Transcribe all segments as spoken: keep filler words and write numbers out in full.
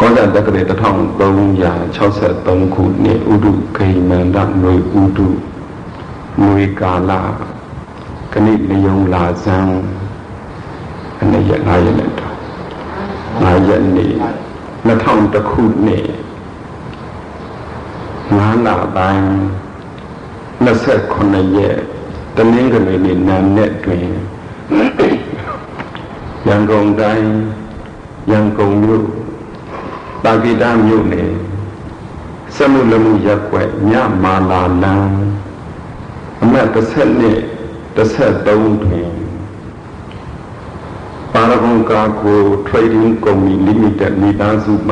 ဇတက္ကရာတစ်ထောင်သုံးရာ၆ဆယ့်သုံးခုနှစ်ဥဒုဂိမန္တနွေဥဒုနွေကာလခဏိနယုံလာဇံအနေရငါးရက်နဲ့တော့ငါးရက်နေ့နှစ်ထောင်တစ်ခုနှစ်ငါးလပိုင်းနှစ်ဆယ့်ခုနှစ်ရက်တနင်္ဂနွေနေ့နာနဲ့တွင်ရန်ကုန်တိုင်းရန်ကုန်မြို့တာဂိတမြို့နယ်စမှုလမှုရပ်ကွက်ညမာလာလမ်းအမှတ်တစ်ဆက်နဲ့တစ်ဆက်သုံးတွင်ပါရဂုံကာကို Trading Company Limited မိသားစုမှ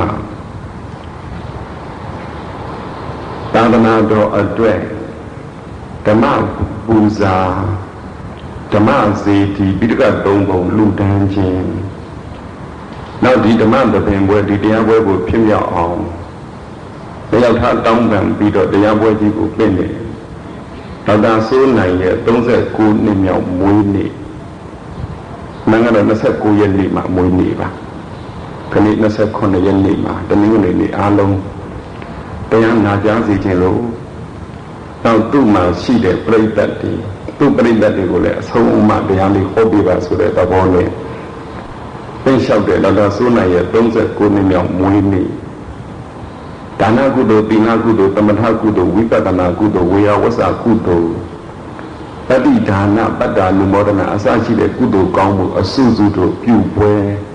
သာသနာတော်အတွက်ဓမ္မပူဇာဓမ္မစေတီပိဋကသုံးပုံလူတန်းခြင်းနောက်ဒီဓမ္မသဘင်ပွဲဒီတရားပွဲကိုဖြစ်မြောက်အောင်တရားထားတောင်းပန်ပြီးတော့တရားပွဲကြီးကိုပြင်တယ်ဒေါက်တာစိုးနိုင်ရဲ့သုံးဆယ့်ကိုးနှစ်မြောက်မွေးနေ့မင်္ဂလာနှစ်ဆယ့်ကိုးရက်နေ့မှာမွေးနေ့ပါခဏနှစ်ဆယ့်ခုနှစ်ရက်နေ့မှာတနင်္ဂနွေနေ့အားလုံးတရားနာကြားစီခြင်းလို့နောက်သူ့မှာရှိတဲ့ပြိဿတ်တွေသူ့ပြိဿတ်တွေကိုလည်းအဆုံးအမတရားလေးဟောပြပါဆိုတဲ့သဘောနဲ့သိလျှောက်တဲ့ဒေါက်တာစိုးနိုင်ရဲ့သုံးဆယ့်ကိုးနှစ်မြောက်မွေးနေ့ဒါနကုသိုလ်သီလကုသိုလ်သမထကုသိုလ်ဝိပဿနာကုသိုလ်ဝေယဝဆကုသိုလ်တတိဒါနပတ္တာနုမောဒနာအစရှိတဲ့ကုသိုလ်ကောင်းမှုအစုစုတို့ပြုပွဲ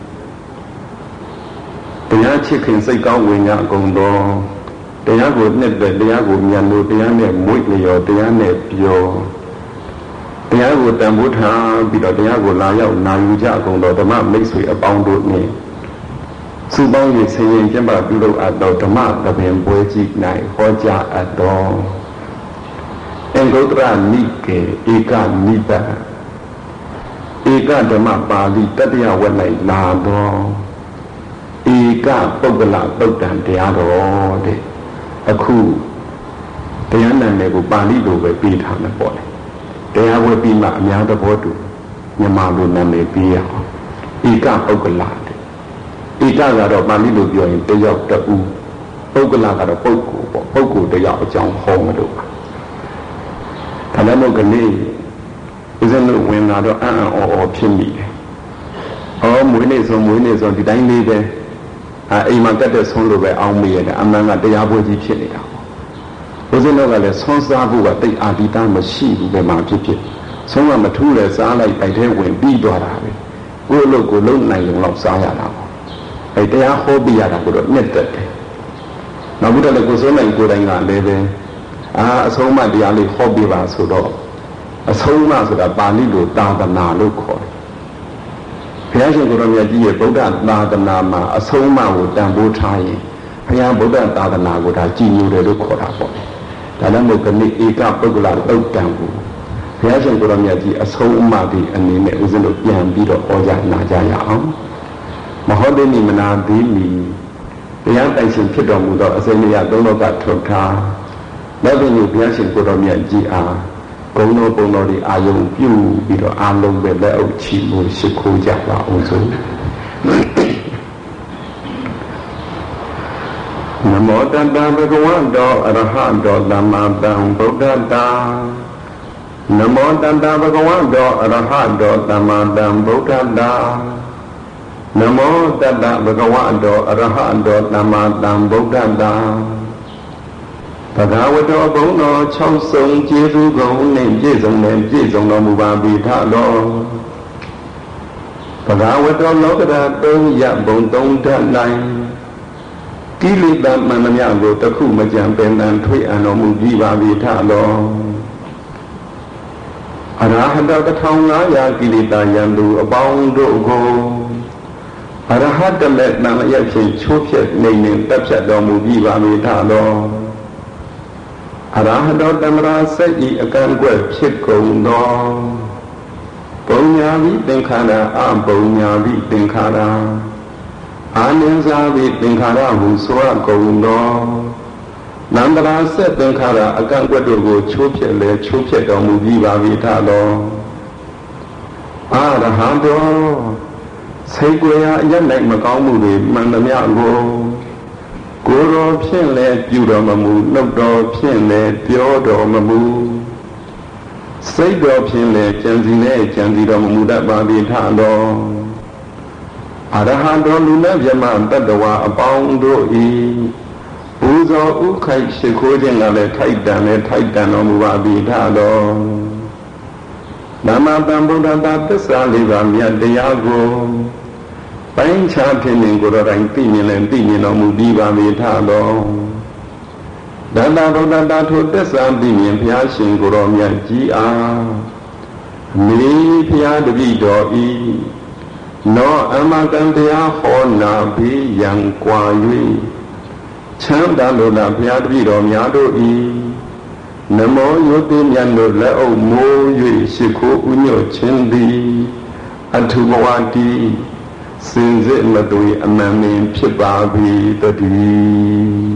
တရားချစ်ခင်စိတ်ကောင်းဝင်ကြကုန်သောတရားကိုနှစ်သက်တရားကိုမြတ်လို့တရားနဲ့မွေ့လျော်တရားနဲ့ပြောတရားကိုတန်ဖိုးထားပြီးတော့တရားကိုလာရောက်နာယူကြကုန်သောဓမ္မမိတ်ဆွေအပေါင်းတို့နှင့်စုပေါင်း၍ဆင်ရင်ကျင့်ပါပြုလုပ်အပ်သောဓမ္မသဘင်ပွဲကြီး၌ဟောကြားအပ်သောအင်္ဂုတ္တရနိကေဧကနိဗ္ဗာန်ဧကဓမ္မပါဠိတတိယဝတ်၌လာသောဧကပုဂ္ဂလသုတ်တံတရားတော်တဲ့အခုတရားနာမည်ကိုပါဠိလိုပဲပြီးထားမှာပေါ့လေတရားဝဲပြီးမှအများသဘောတူမြန်မာလိုနာမည်ပြီးရအောင်ဧကပုဂ္ဂလတဲ့ဧကကတော့ပါဠိလိုပြောရင်တယောက်တဦးပုဂ္ဂလကတော့ပုဂ္ဂိုလ်ပေါ့ပုဂ္ဂိုလ်တယောက်အကြောင်းဟောမလို့ပါဒါလည်းမဟုတ်ကလေးဦးဇင်းတို့ဝင်လာတော့အံ့အံ့ဩဩဖြစ်မိတယ်။အော်မွေးနေ့ဆိုမွေးနေ့ဆိုဒီတိုင်းလေးပဲအဲအိမ်မှာတက်တဲ့ဆုံးလို့ပဲအောင်းမိရတယ်အမှန်ကတရားပွဲကြီးဖြစ်နေတာပေါ့။ဦးဇင်းတို့ကလည်းဆွမ်းစားဖို့ကတိတ်အာဒီတာမရှိဘူးပဲမှဖြစ်ဖြစ်ဆုံးကမထူးလဲစားလိုက်တိုက်ထဲဝင်ပြီးသွားတာပဲ။ကိုယ့်အလုပ်ကိုလုံးနိုင်လုံလောက်စားရတာပေါ့။အဲတရားဟောပြရတာကိုတော့နှစ်သက်တယ်။နောက်ပြီးတော့လည်းကိုယ်ဆုံးနိုင်ကိုယ်တိုင်ကလည်းပဲအာအဆုံးအမတရားလေးဟောပြပါဆိုတော့အဆုံးအမဆိုတာပါဠိလိုသာသနာလို့ခေါ်တယ်။ဘုရားရှင်ကိုယ်တော်မြတ်ကြီးရဲ့ဗုဒ္ဓသာသနာမှာအဆုံးအမကိုတန်ဖိုးထားရင်ဘုရားဗုဒ္ဓသာသနာကိုဒါကြည်ညိုတယ်လို့ခေါ်တာပေါ့။ဒါလည်းမဟုတ်ကနေ့ဧကပုဂ္ဂလသုတ်တံကိုဘုရားရှင်ကိုယ်တော်မြတ်ကြီးအဆုံးအမဒီအနေနဲ့ဦးဇင်းတို့ပြန်ပြီးတော့ဟောကြားနာကြရအောင်။မဟုတ်သေးမီမနာသေးမီတရားတိုင်ရှင်ဖြစ်တော်မူသောအစိမ့်ရသုံးလောကထုတ်ထားနောက်ပြီးဘုရားရှင်ကိုယ်တော်မြတ်ကြီးအားဂုဏ်တော်ပုံတော်ဒီအာယုံပြုပြီးတော့အာလုံးပဲလက်အုပ်ချီလို့ရှိခိုးကြပါအောင်စို့နမောတတ္တဗုဒ္ဓဝါတောအရဟတောသမ္မာသမ္ဗုဒ္ဓတာနမောတတ္တဗုဒ္ဓဝါတောအရဟတောသမ္မာသမ္ဗုဒ္ဓတာနမောတတ္တဗုဒ္ဓဝါတောအရဟတောသမ္မာသမ္ဗုဒ္ဓတာဘဂဝတောဘုံတော်၆ဆုံးကျေးဇူးကုန်နဲ့ပြည့်စုံတဲ့ပြည့်စုံတော်မူပါပြီထတော်ဘဂဝတောလောကဓာတ်သုံးရဘုံသုံးဓာတ်နိုင်ကိလေသာမှန်သမျှကိုတစ်ခုမကြံပင်တန်ထွေးအံတော်မူပြီးပါပြီထတော်အရဟတတစ်ထောင်ငါးရာကိလေသာယံသူအပေါင်းတို့ကိုအရဟတလက်နာမရဖြင့်ချိုးဖြက်နေနေတက်ဖြတ်တော်မူပြီးပါပြီထတော်အရဟတောတမရာစိတ်ဤအကန့်ကွက်ဖြစ်ကုန်သောပုံညာဝိသင်္ခါရအပုံညာဝိသင်္ခါရအာနိဇာဝိသင်္ခါရဟုဆိုရကုန်သောနန္တရာဆက်သင်္ခါရအကန့်ကွက်တို့ကိုချိုးဖြက်လေချိုးဖြက်တော်မူပြီးပါပြီထသောအရဟံတောစိတ်ကိုယ်ရာအရ၌မကောင်းမှုတွေမှန်သမျှကိုကိုယ်တော်ဖြင့်လည်းပြုတော်မမူနှုတ်တော်ဖြင့်လည်းပြောတော်မမူစိတ်တော်ဖြင့်လည်းကြံစီနဲ့ကြံစီတော်မမူတတ်ပါသည်ထတော်အရဟံတော်လူနဲ့မြမတတ္တဝါအပေါင်းတို့ဤပူဇော်ဥခိုက်ရှိခိုးခြင်းကလည်းထိုက်တန်လည်းထိုက်တန်တော်မူပါသည်ထတော်နမတံဗုဒ္ဓတာသစ္စာလေးပါးမြတ်တရားကိုပိုင်းခြားဖြစ်နေကိုယ်တော်တိုင်သိမြင်လည်းသိမြင်တော်မူပြီးပါပြီထတော်ဒတ္တဗုဒ္ဓတာထိုသစ္စာသိမြင်ဘုရားရှင်ကိုယ်တော်မြတ်ကြီးအားမိဘုရားတပည့်တော်ဤနောအမတန်တရားဟောနာပြီးရန်ကွာ၍ချမ်းသာလို့လားဘုရားတပည့်တော်များတို့ဤနမောယုတိမြတ်တို့လက်အုပ်မိုး၍ရှိခိုးဥညွတ်ခြင်းသည်အထုဘဝတိစင်စစ်မသွေအမှန်ပင်ဖြစ်ပါပြီတည်း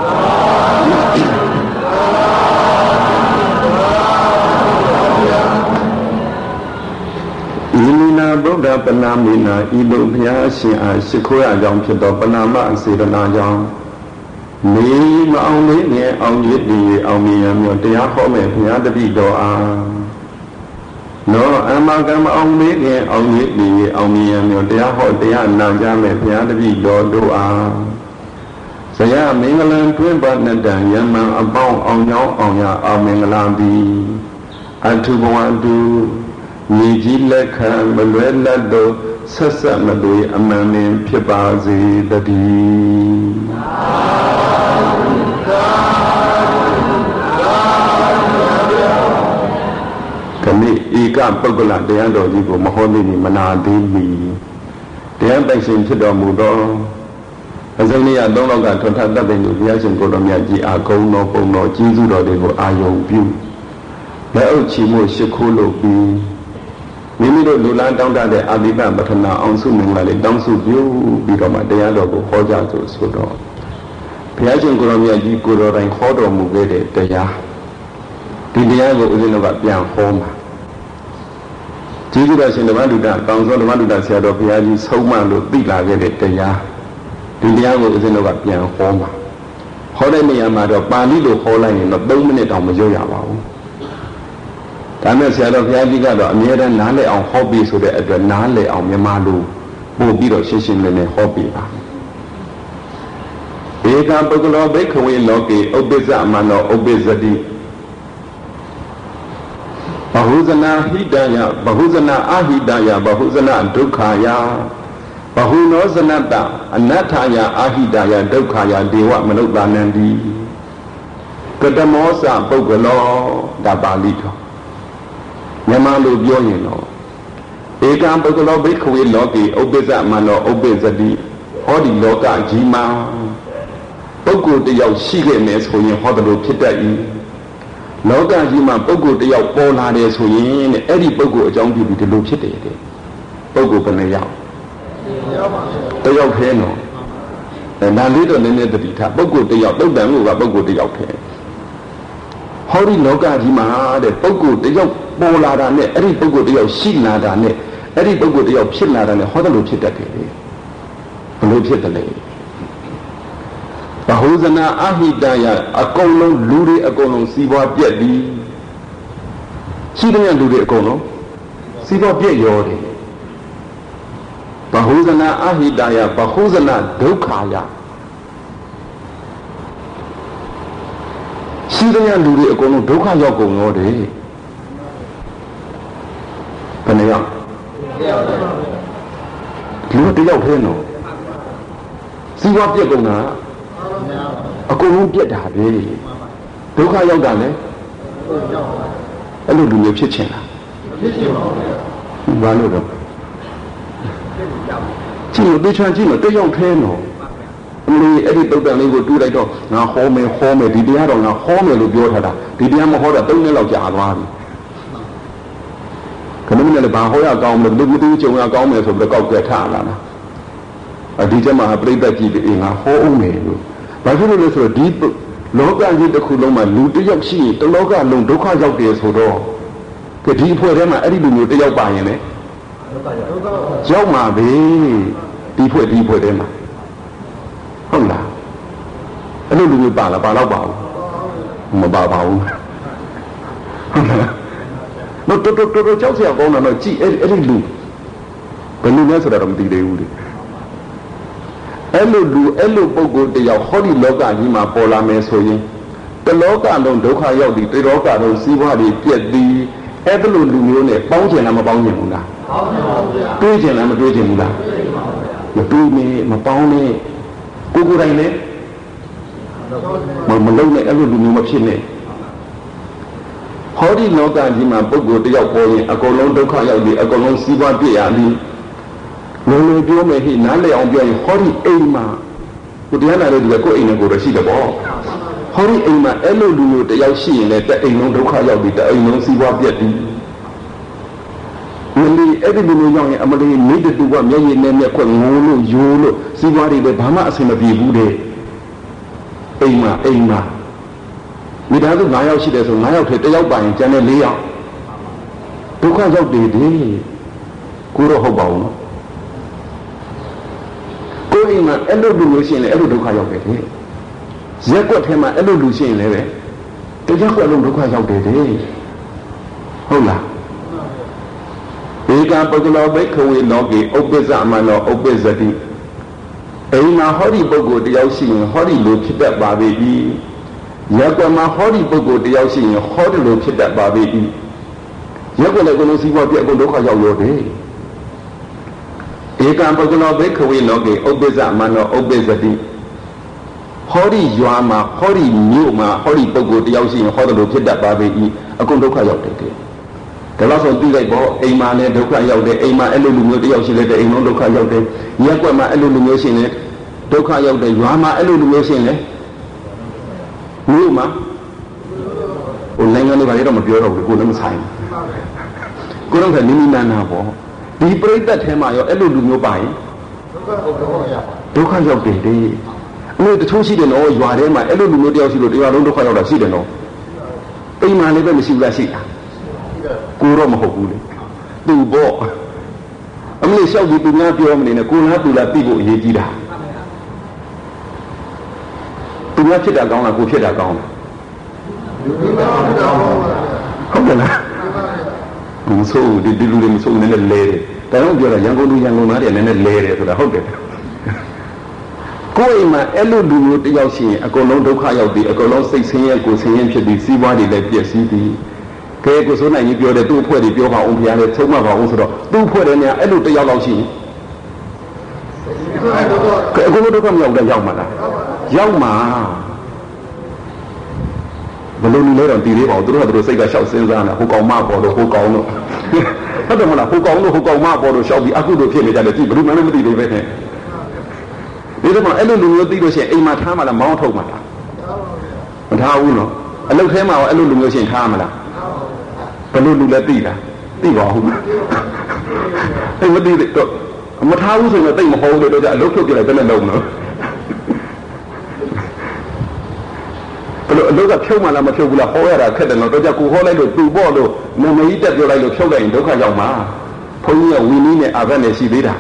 ဤမိနာဗုဒ္ဓပနာမိနာဤလိုဘုရားရှင်အားရှိခိုးရကြောင်းဖြစ်သောပနာမအစေတနာကြောင့်နေမအောင်လေးငယ်အောင်ရည်တည်အောင်မြင်ရမျိုးတရားဟောမဲ့ဘုရားတပည့်တော်အားနောအမကမအောင်လေးငယ်အောင်ရည်တည်အောင်မြင်ရမျိုးတရားဟောတရားနာကြမဲ့ဘုရားတပည့်တော်တို့အားဇယမင်္ဂလံတွင်ပါဏတံယမံအပေါင်းအောင်ကြောင်းအောင်ရအောင်မင်္ဂလာသည်အထုဘဝတုမြေကြီးလက်ခံမလွဲလတ်သောဆက်ဆက်မသွေအမှန်ပင်ဖြစ်ပါစေတည်းခမိဧကပုဂ္ဂလတရားတော်ကြီးကိုမဟောသိမနာသေးမီတရားပိုင်ရှင်ဖြစ်တော်မူသောအစင်းရသုံးလောက်ကထွန်ထတတ်တဲ့လူဘုရားရှင်ကိုယ်တော်မြတ်ကြီးအာကုံတော်ပုံတော်ကြီးစုတော်တွေကိုအာယုံပြုလက်အုပ်ချီမှုရှိခိုးလို့ပြီးမိမိတို့လူလားတောင်းတတဲ့အာတိပပထနာအောင်စုမင်္ဂလာလေးတောင်းစုပြုပြီးတော့မှတရားတော်ကိုဟောကြားဆိုဆိုတော့ဘုရားရှင်ကိုယ်တော်မြတ်ကြီးကိုယ်တော်တိုင်ဟောတော်မူခဲ့တဲ့တရားဒီတရားကိုဦးဇင်းတို့ကပြန်ဟောမှာကျေးဇူးတော်ရှင်ဓမ္မဒုတတောင်စောဓမ္မဒုတဆရာတော်ဘုရားကြီးဆုံးမလို့သိလာခဲ့တဲ့တရားဒီတရားကိုဦးဇင်းတို့ကပြန်ဟောမှာဟောတဲ့နေရာမှာတော့ပါဠိလိုဟောလိုက်ရင်တော့သုံးမိနစ်တောင်မရွတ်ရပါဘူးဒါနဲ့ဆရာတော်ဘုရားကြီးကတော့အမြဲတမ်းနားလည်အောင်ဟောပြီးဆိုတဲ့အတွက်နားလည်အောင်မြန်မာလိုပို့ပြီးတော့ရှင်းရှင်းလင်းလင်းဟောပြီးပါဧကပုဂ္ဂလောဘိက္ခဝေလောကေဥပ္ပစ္စမနောဥပ္ပစ္စတိဘဟုဇနာဟိတယဘဟုဇနာအာဟိတယဘဟုဇနာဒုက္ခယဘဟုနောဇနတအနတ္ထယအာဟိတယဒုက္ခယဒေဝမနုဿာနန္တိကတမောစပုဂ္ဂလောဒါပါဠိတော်မြန်မာလိုပြောရင်တော့ဧကံပုဂ္ဂလောဘိက္ခဝေလောကေဥပ္ပစ္စမနောဥပ္ပစ္စတိဟောဒီလောကကြီးမှာပုဂ္ဂိုလ်တယောက်ရှိခဲ့မယ်ဆိုရင်ဟောတယ်လို့ဖြစ်တတ်၏လောကကြီးမှာပုဂ္ဂိုလ်တယောက်ပေါ်လာတယ်ဆိုရင်တဲ့အဲ့ဒီပုဂ္ဂိုလ်အကြောင်းပြုပြီးဒီလိုဖြစ်တယ်တဲ့ပုဂ္ဂိုလ်ဘယ်နှယောက်တယောက်ထဲနော်အဲဒါလေးတော့နည်းနည်းတတိထားပုဂ္ဂိုလ်တယောက်တုတ်တန်လို့ကပုဂ္ဂိုလ်တယောက်ထဲဟောဒီလောကကြီးမှာတဲ့ပုဂ္ဂိုလ်တယောက်ပေါ်လာတာနဲ့အဲ့ဒီပုဂ္ဂိုလ်တယောက်ရှိလာတာနဲ့အဲ့ဒီပုဂ္ဂိုလ်တယောက်ဖြစ်လာတာနဲ့ဟောတယ်လို့ဖြစ်တတ်တယ်ဘယ်လိုဖြစ်တယ်လဲဘဟုဇနာအာဟိတယအကုန်လုံးလူတွေအကုန်လုံးစီးပွားပြက်ပြီးရှိတဲ့လူတွေအကုန်လုံးစီးပွားပြက်ရောတယ်ဘဟုဇနာအာဟိတယဘဟုဇနာဒုက္ခယရှိတဲ့လူတွေအကုန်လုံးဒုက္ခရောက်ကုန်ရောတယ်ဘယ်နှယောက်လူတယောက်ထဲနော်စီးပွားပြက်ကုန်တာအကုန်လုံးပြက်တာပဲဒုက္ခရောက်တာလေအဲ့လိုလူမျိုးဖြစ်ချင်လားဖြစ်ချင်ပါဘူးဘာလို့တော့ကြည့်လို့သိချင်ကြည့်လို့တယောက်ထဲနော်အမေအဲ့ဒီတုတ်တန်လေးကိုတူးလိုက်တော့ငါဟောမယ်ဟောမယ်ဒီတရားတော့ငါဟောမယ်လို့ပြောထားတာဒီတရားမဟောတာသုံးနှစ်လောက်ကြာသွားပြီခဏမနဲ့လည်းဘာဟောရကောင်းမလို့လူမှုတူးကြုံရကောင်းမယ်ဆိုပြီးကောက်ကဲထားလာတာအဒီကျမှပြိဿကြီးတွေငါဟောအောင်မယ်လို့ဘာဖြစ်လို့လဲဆိုတော့ဒီလောကကြီးတစ်ခုလုံးမှာလူတစ်ယောက်ရှိရင်တလောကလုံးဒုက္ခရောက်တယ်ဆိုတော့ကဒီအဖွဲ့ထဲမှာအဲ့ဒီလူမျိုးတစ်ယောက်ပါရင်လေရောက်မှာပဲဒီဖွဲ့ဒီဖွဲ့ထဲမှာဟုတ်လားအဲ့လိုလူမျိုးပါလားပါတော့ပါဘူးမပါပါဘူးနော်တော်တော်တော်ကြောက်စရာကောင်းတာတော့ကြည်အဲ့အဲ့ဒီလူဘယ်လူလဲဆိုတာတော့မသိသေးဘူးလေအဲ့လိုလူအဲ့လိုပုဂ္ဂိုလ်တယောက်ဟောဒီလောကကြီးမှာပေါ်လာမယ်ဆိုရင်တလောကလုံးဒုက္ခရောက်ပြီးတေလောကလုံးစီးပွားတွေပြက်ပြီးအဲ့လိုလူမျိုးနဲ့ပေါင်းချင်လားမပေါင်းချင်ဘူးလားပေါင်းချင်ပါဗျာတွေးချင်လားမတွေးချင်ဘူးလားမတွေးနဲ့မပေါင်းနဲ့ကိုကိုယ်တိုင်နဲ့မမလုံးနဲ့အဲ့လိုလူမျိုးမဖြစ်နဲ့ဟောဒီလောကကြီးမှာပုဂ္ဂိုလ်တယောက်ပေါ်ရင်အကုန်လုံးဒုက္ခရောက်ပြီးအကုန်လုံးစီးပွားပြည့်ရပြီးလုံးလုံးပြောမယ်ဟိနားလည်အောင်ပြောရင်ဟောဒီအိမ်မှာကိုတရားနာလို့ဒီကကိုယ်အိမ်နဲ့ကိုယ်ရရှိတယ်ပေါ့ဟောဒီအိမ်မှာအဲ့လိုလူမျိုးတယောက်ရှိရင်လည်းတအိမ်လုံးဒုက္ခရောက်ပြီးတအိမ်လုံးစီးပွားပြည့်ပြီးမလီအဲ့ဒီလူမျိုးရောက်ရင်အမလီမိတ္တူကမျက်ရည်နဲ့မျက်ခွက်ငိုးလို့ယိုးလို့စီးပွားတွေလည်းဘာမှအဆင်မပြေဘူးတဲ့အိမ်မှာအိမ်မှာမိသားစု၅ယောက်ရှိတယ်ဆို၅ယောက်ထဲတစ်ယောက်ပိုင်ကျန်တဲ့၄ယောက်ဒုက္ခရောက်တယ်ဒီကိုတော့ဟုတ်ပါဘူးနော်ကိုယ်အိမ်မှာအဲ့လိုလူမျိုးရှိရင်လည်းအဲ့လိုဒုက္ခရောက်တယ်ဒီရက်ွက်ထဲမှာအဲ့လိုလူရှိရင်လည်းပဲတရက်ွက်လုံးဒုက္ခရောက်တယ်ဒီဟုတ်လားဧကပုဂ္ဂလောဘိက္ခဝေလောကေဥပ္ပစ္စအမနောဥပ္ပစ္စတိအိမ်မှာဟောဒီပုဂ္ဂိုလ်တယောက်ရှိရင်ဟောဒီလိုဖြစ်တတ်ပါပေ၏ရက်ွက်မှာဟောဒီပုဂ္ဂိုလ်တယောက်ရှိရင်ဟောဒီလိုဖြစ်တတ်ပါပေ၏ရက်ွက်လည်းကိုယ်လုံးစီးပွားပြအကုန်ဒုက္ခရောက်ရောတယ်ဧကပုဂ္ဂလောဘိက္ခဝေလောကေဥပ္ပစ္စအမနောဥပ္ပစ္စတိဟောဒီရွာမှာဟောဒီမြို့မှာဟောဒီပုဂ္ဂိုလ်တယောက်ရှိရင်ဟောဒီလိုဖြစ်တတ်ပါပေ၏အကုန်ဒုက္ခရောက်တယ်တဲ့ဒါလို့ဆိုပြီးလိုက်ပေါ့အိမ်မှာလည်းဒုက္ခရောက်တယ်အိမ်မှာအဲ့လိုလူမျိုးတယောက်ရှိလည်းတဲ့အိမ်လုံးဒုက္ခရောက်တယ်ရက်ွက်မှာအဲ့လိုလူမျိုးရှိရင်ဒုက္ခရောက်တယ်ရွာမှာအဲ့လိုလူမျိုးရှိရင်လည်းမြို့မှာဟိုနိုင်ငံတွေဘာတွေတော့မပြောတော့ဘူးကိုလည်းမဆိုင်ကိုတော့ကနိမိနာနာပေါ့ဒီပြိဿတ်ထဲမှာရောအဲ့လိုလူမျိုးပါရင်ဒုက္ခရောက်တယ်တဲ့အဲ့လိုတချို့ရှိတယ်နော်ရွာထဲမှာအဲ့လိုလူမျိုးတယောက်ရှိလို့တရားလုံးဒုက္ခရောက်တာရှိတယ်နော်အိမ်မှာလည်းပဲမရှိဘူးလားရှိတာကိုတော့မဟုတ်ဘူးလေသူပေါ့အမလေးလျှောက်ပြီးသူများပြောမနေနဲ့ကိုလားသူလားသိဖို့အရေးကြီးတာသူများဖြစ်တာကောင်းလားကိုဖြစ်တာကောင်းလားဟုတ်တယ်လားမဆိုးဒီဒီလူတွေမဆိုးနည်းနည်းလဲတယ်ဒါတော့ပြောတာရန်ကုန်လူရန်ကုန်သားတွေနည်းနည်းလဲတယ်ဆိုတာဟုတ်တယ်ကိုယ်အိမ်မှာအဲ့လိုလူမျိုးတယောက်ရှိရင်အကုန်လုံးဒုက္ခရောက်ပြီးအကုန်လုံးစိတ်ဆင်းရဲကိုယ်ဆင်းရဲဖြစ်ပြီးစီးပွားတွေလည်းပြည့်စည်ပြီးကဲကိုစိုးနိုင်ကြီးပြောတယ်သူ့အဖွဲ့တွေပြောပါအောင်ဘုရားလည်းသုံးမပါအောင်ဆိုတော့သူ့အဖွဲ့တွေเนี่ยအဲ့လိုတယောက်လောက်ရှိရင်ကဲအကုန်လုံးဒုက္ခမရောက်တော့ရောက်မှာလားရောက်မှာဘယ်လိုလဲတော့တည်သေးပါဦးသူတို့ကသူတို့စိတ်ကရှောက်စဉ်းစားနေတာဟိုကောင်မပေါ်တော့ဟိုကောင်တော့ဟုတ်တယ်မလားဟိုကောင်တော့ဟိုကောင်မပေါ်တော့ရှောက်ပြီးအခုတို့ဖြစ်နေကြတယ်ကြည့်ဘယ်လိုမှမသိသေးပဲနဲ့ဒီတော့အဲ့လိုလူမျိုးသိလို့ရှိရင်အိမ်မှာထားမှလားမောင်းထုတ်မှလားမထားဘူးနော်အလုပ်ထဲမှာရောအဲ့လိုလူမျိုးရှိရင်ထားမှလားဘယ်လိုလူလဲသိလားသိပါဘူးအဲ့မသိတော့မထားဘူးဆိုရင်တိတ်မဟုတ်လို့တော့အလုပ်ထုတ်ပြလိုက်ဘယ်နဲ့လုံးနော်ဘယ်လိုအလုပ်ကဖြုတ်မှလားမဖြုတ်ဘူးလားဟောရတာခက်တယ်နော်တော့ကြကိုဟောလိုက်လို့သူပေါ့လို့နမကြီးတက်ပြောလိုက်လို့ဖြုတ်လိုက်ရင်ဒုက္ခရောက်မှာဘုန်းကြီးကဝီနည်းနဲ့အာဘတ်နဲ့ရှိသေးတာ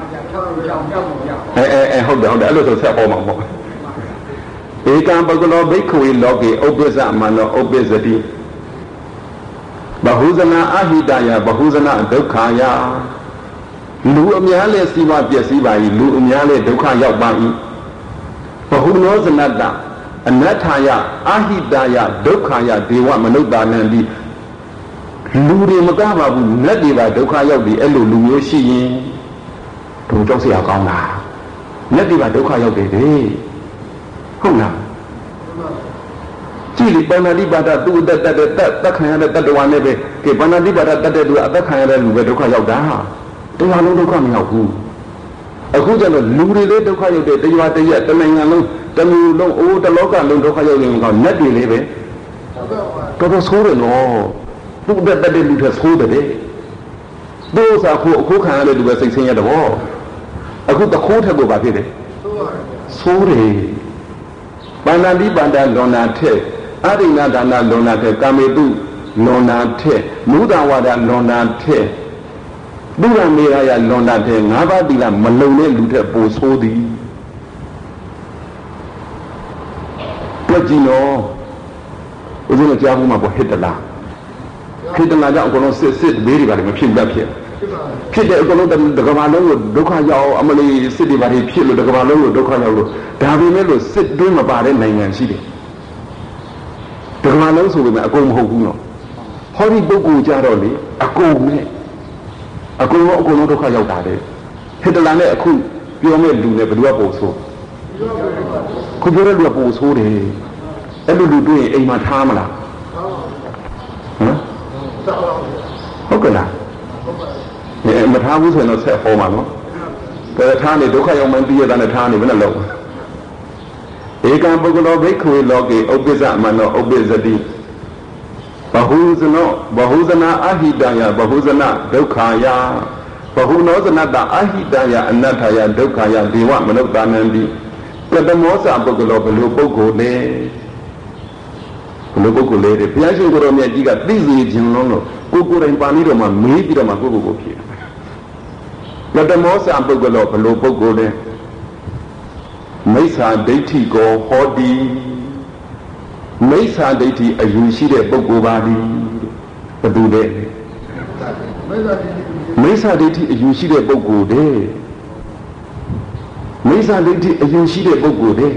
အဲအဲအဲဟုတ်တယ်ဟုတ်တယ်အဲ့လိုဆိုဆက်ဟောမှာပေါ့ဧကံပုဂ္ဂလောဘိက္ခဝေလောကေဥပ္ပစ္စအမနောဥပ္ပစ္စတိဘဟုဇနာအဟိတယဘဟုဇနာဒုက္ခယလူအများလဲစီးပွားပြည့်စည်ပါ၏လူအများလဲဒုက္ခရောက်ပါ၏ဘဟုနောဇနတ္တအနတ္ထာယအဟိတယဒုက္ခယဒေဝမနုဿာနံတိလူတွေမကားပါဘူးနတ်တွေပါဒုက္ခရောက်ပြီးအဲ့လိုလူမျိုးရှိရင်တို့ကြောက်เสียကောင်းတာနတ်တွေပါဒုက္ခရောက်တယ်တဲ့ဟုတ်လားကြည့်လေပဏာတိပါဒသူ့အသက်တက်တဲ့တက်ခံရတဲ့တတ္တဝါနဲ့ပဲကဲပဏာတိပါဒတက်တဲ့သူအသက်ခံရတဲ့လူပဲဒုက္ခရောက်တာတရားလုံးဒုက္ခမရောက်ဘူးအခုကျတော့လူတွေလည်းဒုက္ခရောက်တဲ့တရားတရက်တနိုင်ငံလုံးတမျိုးလုံးအိုးတလောကလုံးဒုက္ခရောက်ရင်ကောနတ်တွေလည်းပဲတော်တော်ဆိုးတယ်နော်သူ့အသက်တက်တဲ့လူတွေဆိုးတယ်သူ့စားဖို့အခုခံရတဲ့လူပဲစိတ်ဆင်းရဲတယ်ဗောအခုတခိုးထက်ကိုပါဖြစ်တယ်ဆိုးတယ်ပဏာတိပါဒလွန်နာထက်အရိဏဒါနလွန်နာထက်ကာမေတုလွန်နာထက်မုဒ္ဒဝါဒလွန်နာထက်ဒုရမေရယလွန်နာထက်ငါးပါးသီလမလုံတဲ့လူထက်ပိုဆိုးသည်တွက်ကြည့်နော်ဦးဇင်းတို့ကြားဘူးမှာပေါ့ဟစ်တလားဟစ်တလားကြောင့်အကုန်လုံးစစ်စစ်ဘေးတွေပါလေမဖြစ်တတ်ဖြစ်ဖြစ်တဲ့အကုန်လုံးတကဘာလုံးကိုဒုက္ခရောက်အမလီစစ်တွေပါလေဖြစ်လို့တကဘာလုံးကိုဒုက္ခရောက်လို့ဒါပေမဲ့လို့စစ်တွင်းမပါတဲ့နိုင်ငံရှိတယ်တကဘာလုံးဆိုပေမဲ့အကုန်မဟုတ်ဘူးနော်ဟောဒီပုဂ္ဂိုလ်ကြတော့လေအကုန်နဲ့အကုန်လုံးအကုန်လုံးဒုက္ခရောက်တာလေဟစ်တလာနဲ့အခုပြောမဲ့လူနဲ့ဘယ်သူကပုံဆိုးခုပြောတဲ့လူကပုံဆိုးတယ်အဲ့လိုလူတွေ့ရင်အိမ်မှာထားမလားဟမ်ဟုတ်ကဲ့လားမထားဘူးဆိုရင်တော့ဆက်ဟောမှာနော်ဒါထားနေဒုက္ခရောက်မှန်းပြီးရတဲ့ထားနေဘယ်နဲ့လုံးဧကံပုဂ္ဂလောဘိက္ခွေလောကေဥပ္ပစ္စမနောဥပ္ပစ္စတိဘဟုဇနောဘဟုဇနာအဟိတယဘဟုဇနာဒုက္ခယဘဟုနောဇနတအဟိတယအနတ္ထယဒုက္ခယဒေဝမနုဿာနန္တိကတမောစပုဂ္ဂလောဘလို့ပုဂ္ဂိုလ်လေဘလို့ပုဂ္ဂိုလ်လေတဲ့ဘုရားရှင်ကိုယ်တော်မြတ်ကြီးကသိစေခြင်းလုံးလို့ကိုကိုယ်တိုင်ပါဠိတော်မှာမေးပြီးတော့မှကိုယ့်ကိုယ်ကိုဖြေကတမောစပုဂ္ဂလောဘလို့ပုဂ္ဂိုလ်လေမိစ္ဆာဒိဋ္ဌိကိုဟောတိမိစ္ဆာဒိဋ္ဌိအယူရှိတဲ့ပုဂ္ဂိုလ်ပါသည်ဘယ်သူလဲမိစ္ဆာဒိဋ္ဌိအယူရှိတဲ့ပုဂ္ဂိုလ်တဲ့မိစ္ဆာဒိဋ္ဌိအယူရှိတဲ့ပုဂ္ဂိုလ်တဲ့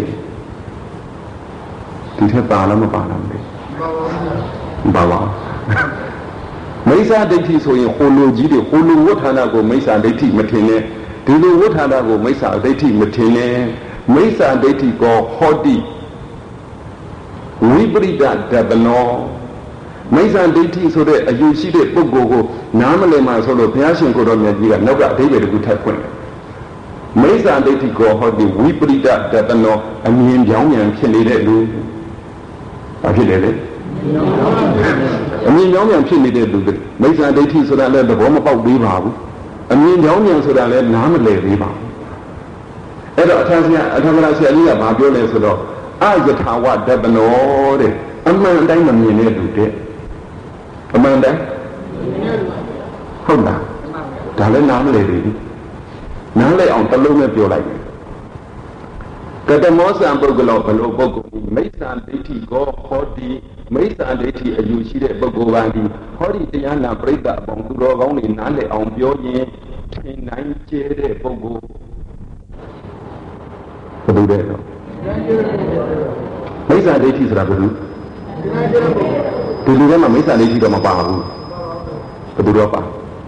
ဒီထက်ပါလားမပါလားမသိဘူးပါပါမိစ္ဆာဒိဋ္ဌိဆိုရင်ဟိုလိုကြီးတွေဟိုလိုဝဋ္ဌာဏကိုမိစ္ဆာဒိဋ္ဌိမထင်နဲ့ဒီလိုဝဋ္ဌာဏကိုမိစ္ဆာဒိဋ္ဌိမထင်နဲ့မိစ္ဆာဒိဋ္ဌိကိုဟောတိဝိပရိဒဒပနောမိစ္ဆာဒိဋ္ဌိဆိုတဲ့အယူရှိတဲ့ပုဂ္ဂိုလ်ကိုနားမလည်မှဆိုလို့ဘုရားရှင်ကိုယ်တော်မြတ်ကြီးကနောက်ကအဓိပ္ပာယ်တစ်ခုထပ်ဖွင့်တယ်မိစ္ဆာဒိဋ္ဌိကိုဟောတိဝိပရိဒဒပနောအမြင်ပြောင်းပြန်ဖြစ်နေတဲ့လူဘာဖြစ်လဲလဲအမြင်ပြောင်းပြန်ဖြစ်နေတဲ့လူတွေမိစ္ဆာဒိဋ္ဌိဆိုတာလည်းသဘောမပေါက်သေးပါဘူးအမြင်ပြောင်းပြန်ဆိုတာလည်းနားမလည်သေးပါဘူးအဲ့တော့အထက်ဆရာအထက်ကရာဆရာကြီးကဘာပြောလဲဆိုတော့အယထာဝဒပနောတဲ့အမှန်တိုင်းမမြင်တဲ့လူတဲ့အမှန်တိုင်းဟုတ်လားဒါလည်းနားမလည်သေးဘူးနားလည်အောင်တစ်လုံးနဲ့ပြောလိုက်တယ်ကတမောစံပုဂ္ဂလောဘလို့ပုဂ္ဂိုလ်မိစ္ဆာဒိဋ္ဌိကိုဟောတိမိစ္ဆာဒိဋ္ဌိအယူရှိတဲ့ပုဂ္ဂိုလ်ပါဒီဟောဒီတရားနာပြိဿအပေါင်းသူတော်ကောင်းတွေနားလည်အောင်ပြောရင်ထင်နိုင်ကျဲတဲ့ပုဂ္ဂိုလ်ဘယ်လိုလဲတော့မိစ္ဆာဒိဋ္ဌိဆိုတာဘယ်လိုဒီလူထဲမှာမိစ္ဆာဒိဋ္ဌိတော့မပါဘူးဘယ်သူတော့ပါ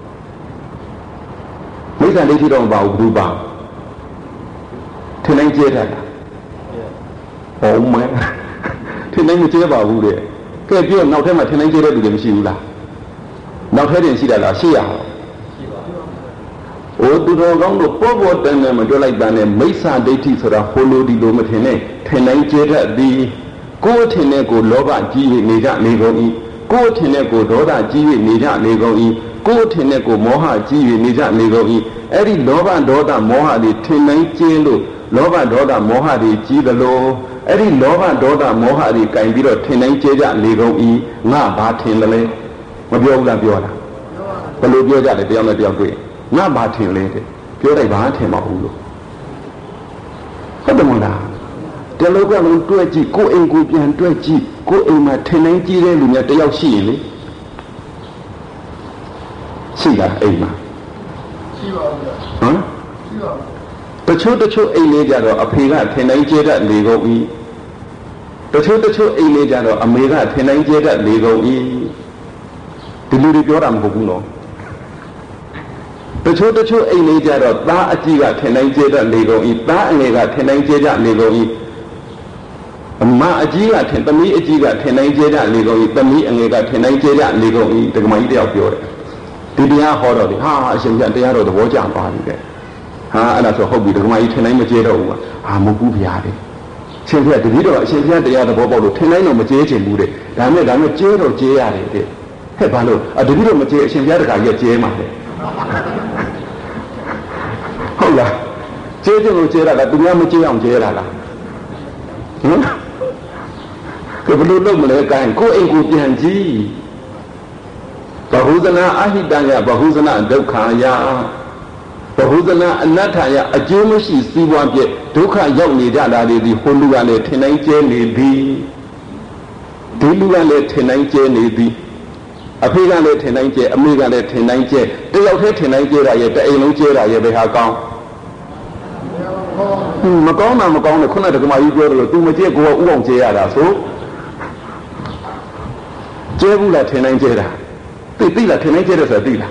မိစ္ဆာဒိဋ္ဌိတော့မပါဘူးဘယ်သူပါထင်နိုင်ကျဲတာဟောမဲထင်နိုင်မကျဲပါဘူးတဲ့ကဲပြောနောက်ထပ်မှာထင်နိုင်ကျဲတဲ့လူတွေမရှိဘူးလားနောက်ထပ်တင်ရှိတာလားရှိရအောင်โอ้သူတော်ကောင်းတို့ပေါ်ပေါ်တန်တန်မပြောလိုက်တာနဲ့မိစ္ဆာဒိဋ္ဌိဆိုတာဟိုလိုဒီလိုမထင်နဲ့ထင်နိုင်ကျဲတတ်သည်ကိုယ်ထင်တဲ့ကိုလောဘကြီး၍နေကြနေကုန်၏ကိုယ်ထင်တဲ့ကိုဒေါသကြီး၍နေကြနေကုန်၏ကိုယ်ထင်တဲ့ကိုမောဟကြီး၍နေကြနေကုန်၏အဲ့ဒီလောဘဒေါသမောဟတွေထင်နိုင်ကျဲလို့လောဘဒေါသမောဟတွေကြီးသလိုအဲ့ဒီလောဘဒေါသမောဟတွေကင်ပြီးတော့ထင်နိုင်ကျဲကြနေကုန်၏ငါဘာထင်တယ်လဲမပြောဘူးလားပြောတာဘယ်လိုပြောကြလဲတယောက်နဲ့တယောက်တွေ့ငါဘာထင်လဲတဲ့ပြောလိုက်ဘာထင်မဟုတ်လို့ဟုတ်တယ်မလားတလောကလုံးတွဲကြည့်ကိုယ်အိမ်ကိုပြန်တွဲကြည့်ကိုယ်အိမ်မှာထင်နိုင်ကြည့်တဲ့လူများတယောက်ရှိရင်လေရှိတာအိမ်မှာရှိပါဘူးဟမ်ရှိပါဘူးတချို့တချို့အိမ်လေးကြတော့အဖေကထင်နိုင်ကြတဲ့လေကုန်ဤတချို့တချို့အိမ်လေးကြတော့အမေကထင်နိုင်ကြတဲ့လေကုန်ဤဒီလူတွေပြောတာမဟုတ်ဘူးနော်တချို့တချို့အိမ်လေးကြတော့သားအကြီးကထင်နိုင်ကြတဲ့လေကုန်ဤသားအငယ်ကထင်နိုင်ကြတဲ့လေကုန်ဤအမအကြီးကထင်သမီးအကြီးကထင်နိုင်ကြတဲ့လေကုန်ဤသမီးအငယ်ကထင်နိုင်ကြတဲ့လေကုန်ဤတက္ကမကြီးတယောက်ပြောတယ်ဒီတရားဟောတော့လေဟာအရှင်ပြတရားတော်သဘောကျသွားပြီတဲ့ဟာအဲ့ဒါဆိုဟုတ်ပြီဒကမကြီးထင်နိုင်မကျဲတော့ဘူးဟာမဟုတ်ဘူးဗျာတဲ့ရှင်ပြတတိတော်အရှင်ပြတရားသဘောပေါက်လို့ထင်နိုင်တော့မကျဲချင်ဘူးတဲ့ဒါနဲ့ဒါနဲ့ကျဲတော့ကျဲရတယ်တဲ့ဟဲ့ဘာလို့အတတိတော်မကျဲအရှင်ပြတခါကြီးကျဲမှာတဲ့ဟုတ်လားကျဲချင်လို့ကျဲတာကသူများမကျဲအောင်ကျဲတာလားဟမ်ကဘလို့လုပ်မလဲကိုင်ကိုအိမ်ကိုပြန်ကြည့်ဘဟုဇနာအဟိတယဘဟုဇနာဒုက္ခယ Bahuzana Anataya, a Jumashi, Siwampe, Duka Yoni Dada, the Huluale, Tenaje, Nedi, Dilule, Tenaje, Nedi, Apigale, Tenaje, Amigale, Tenaje, they are Tenaje, the Eloje, they have gone. Macona, Macona, Kuna, the Mayu, do Maje go on Jada, so Jebula Tenaje, the dealer, Tenaje is a dealer.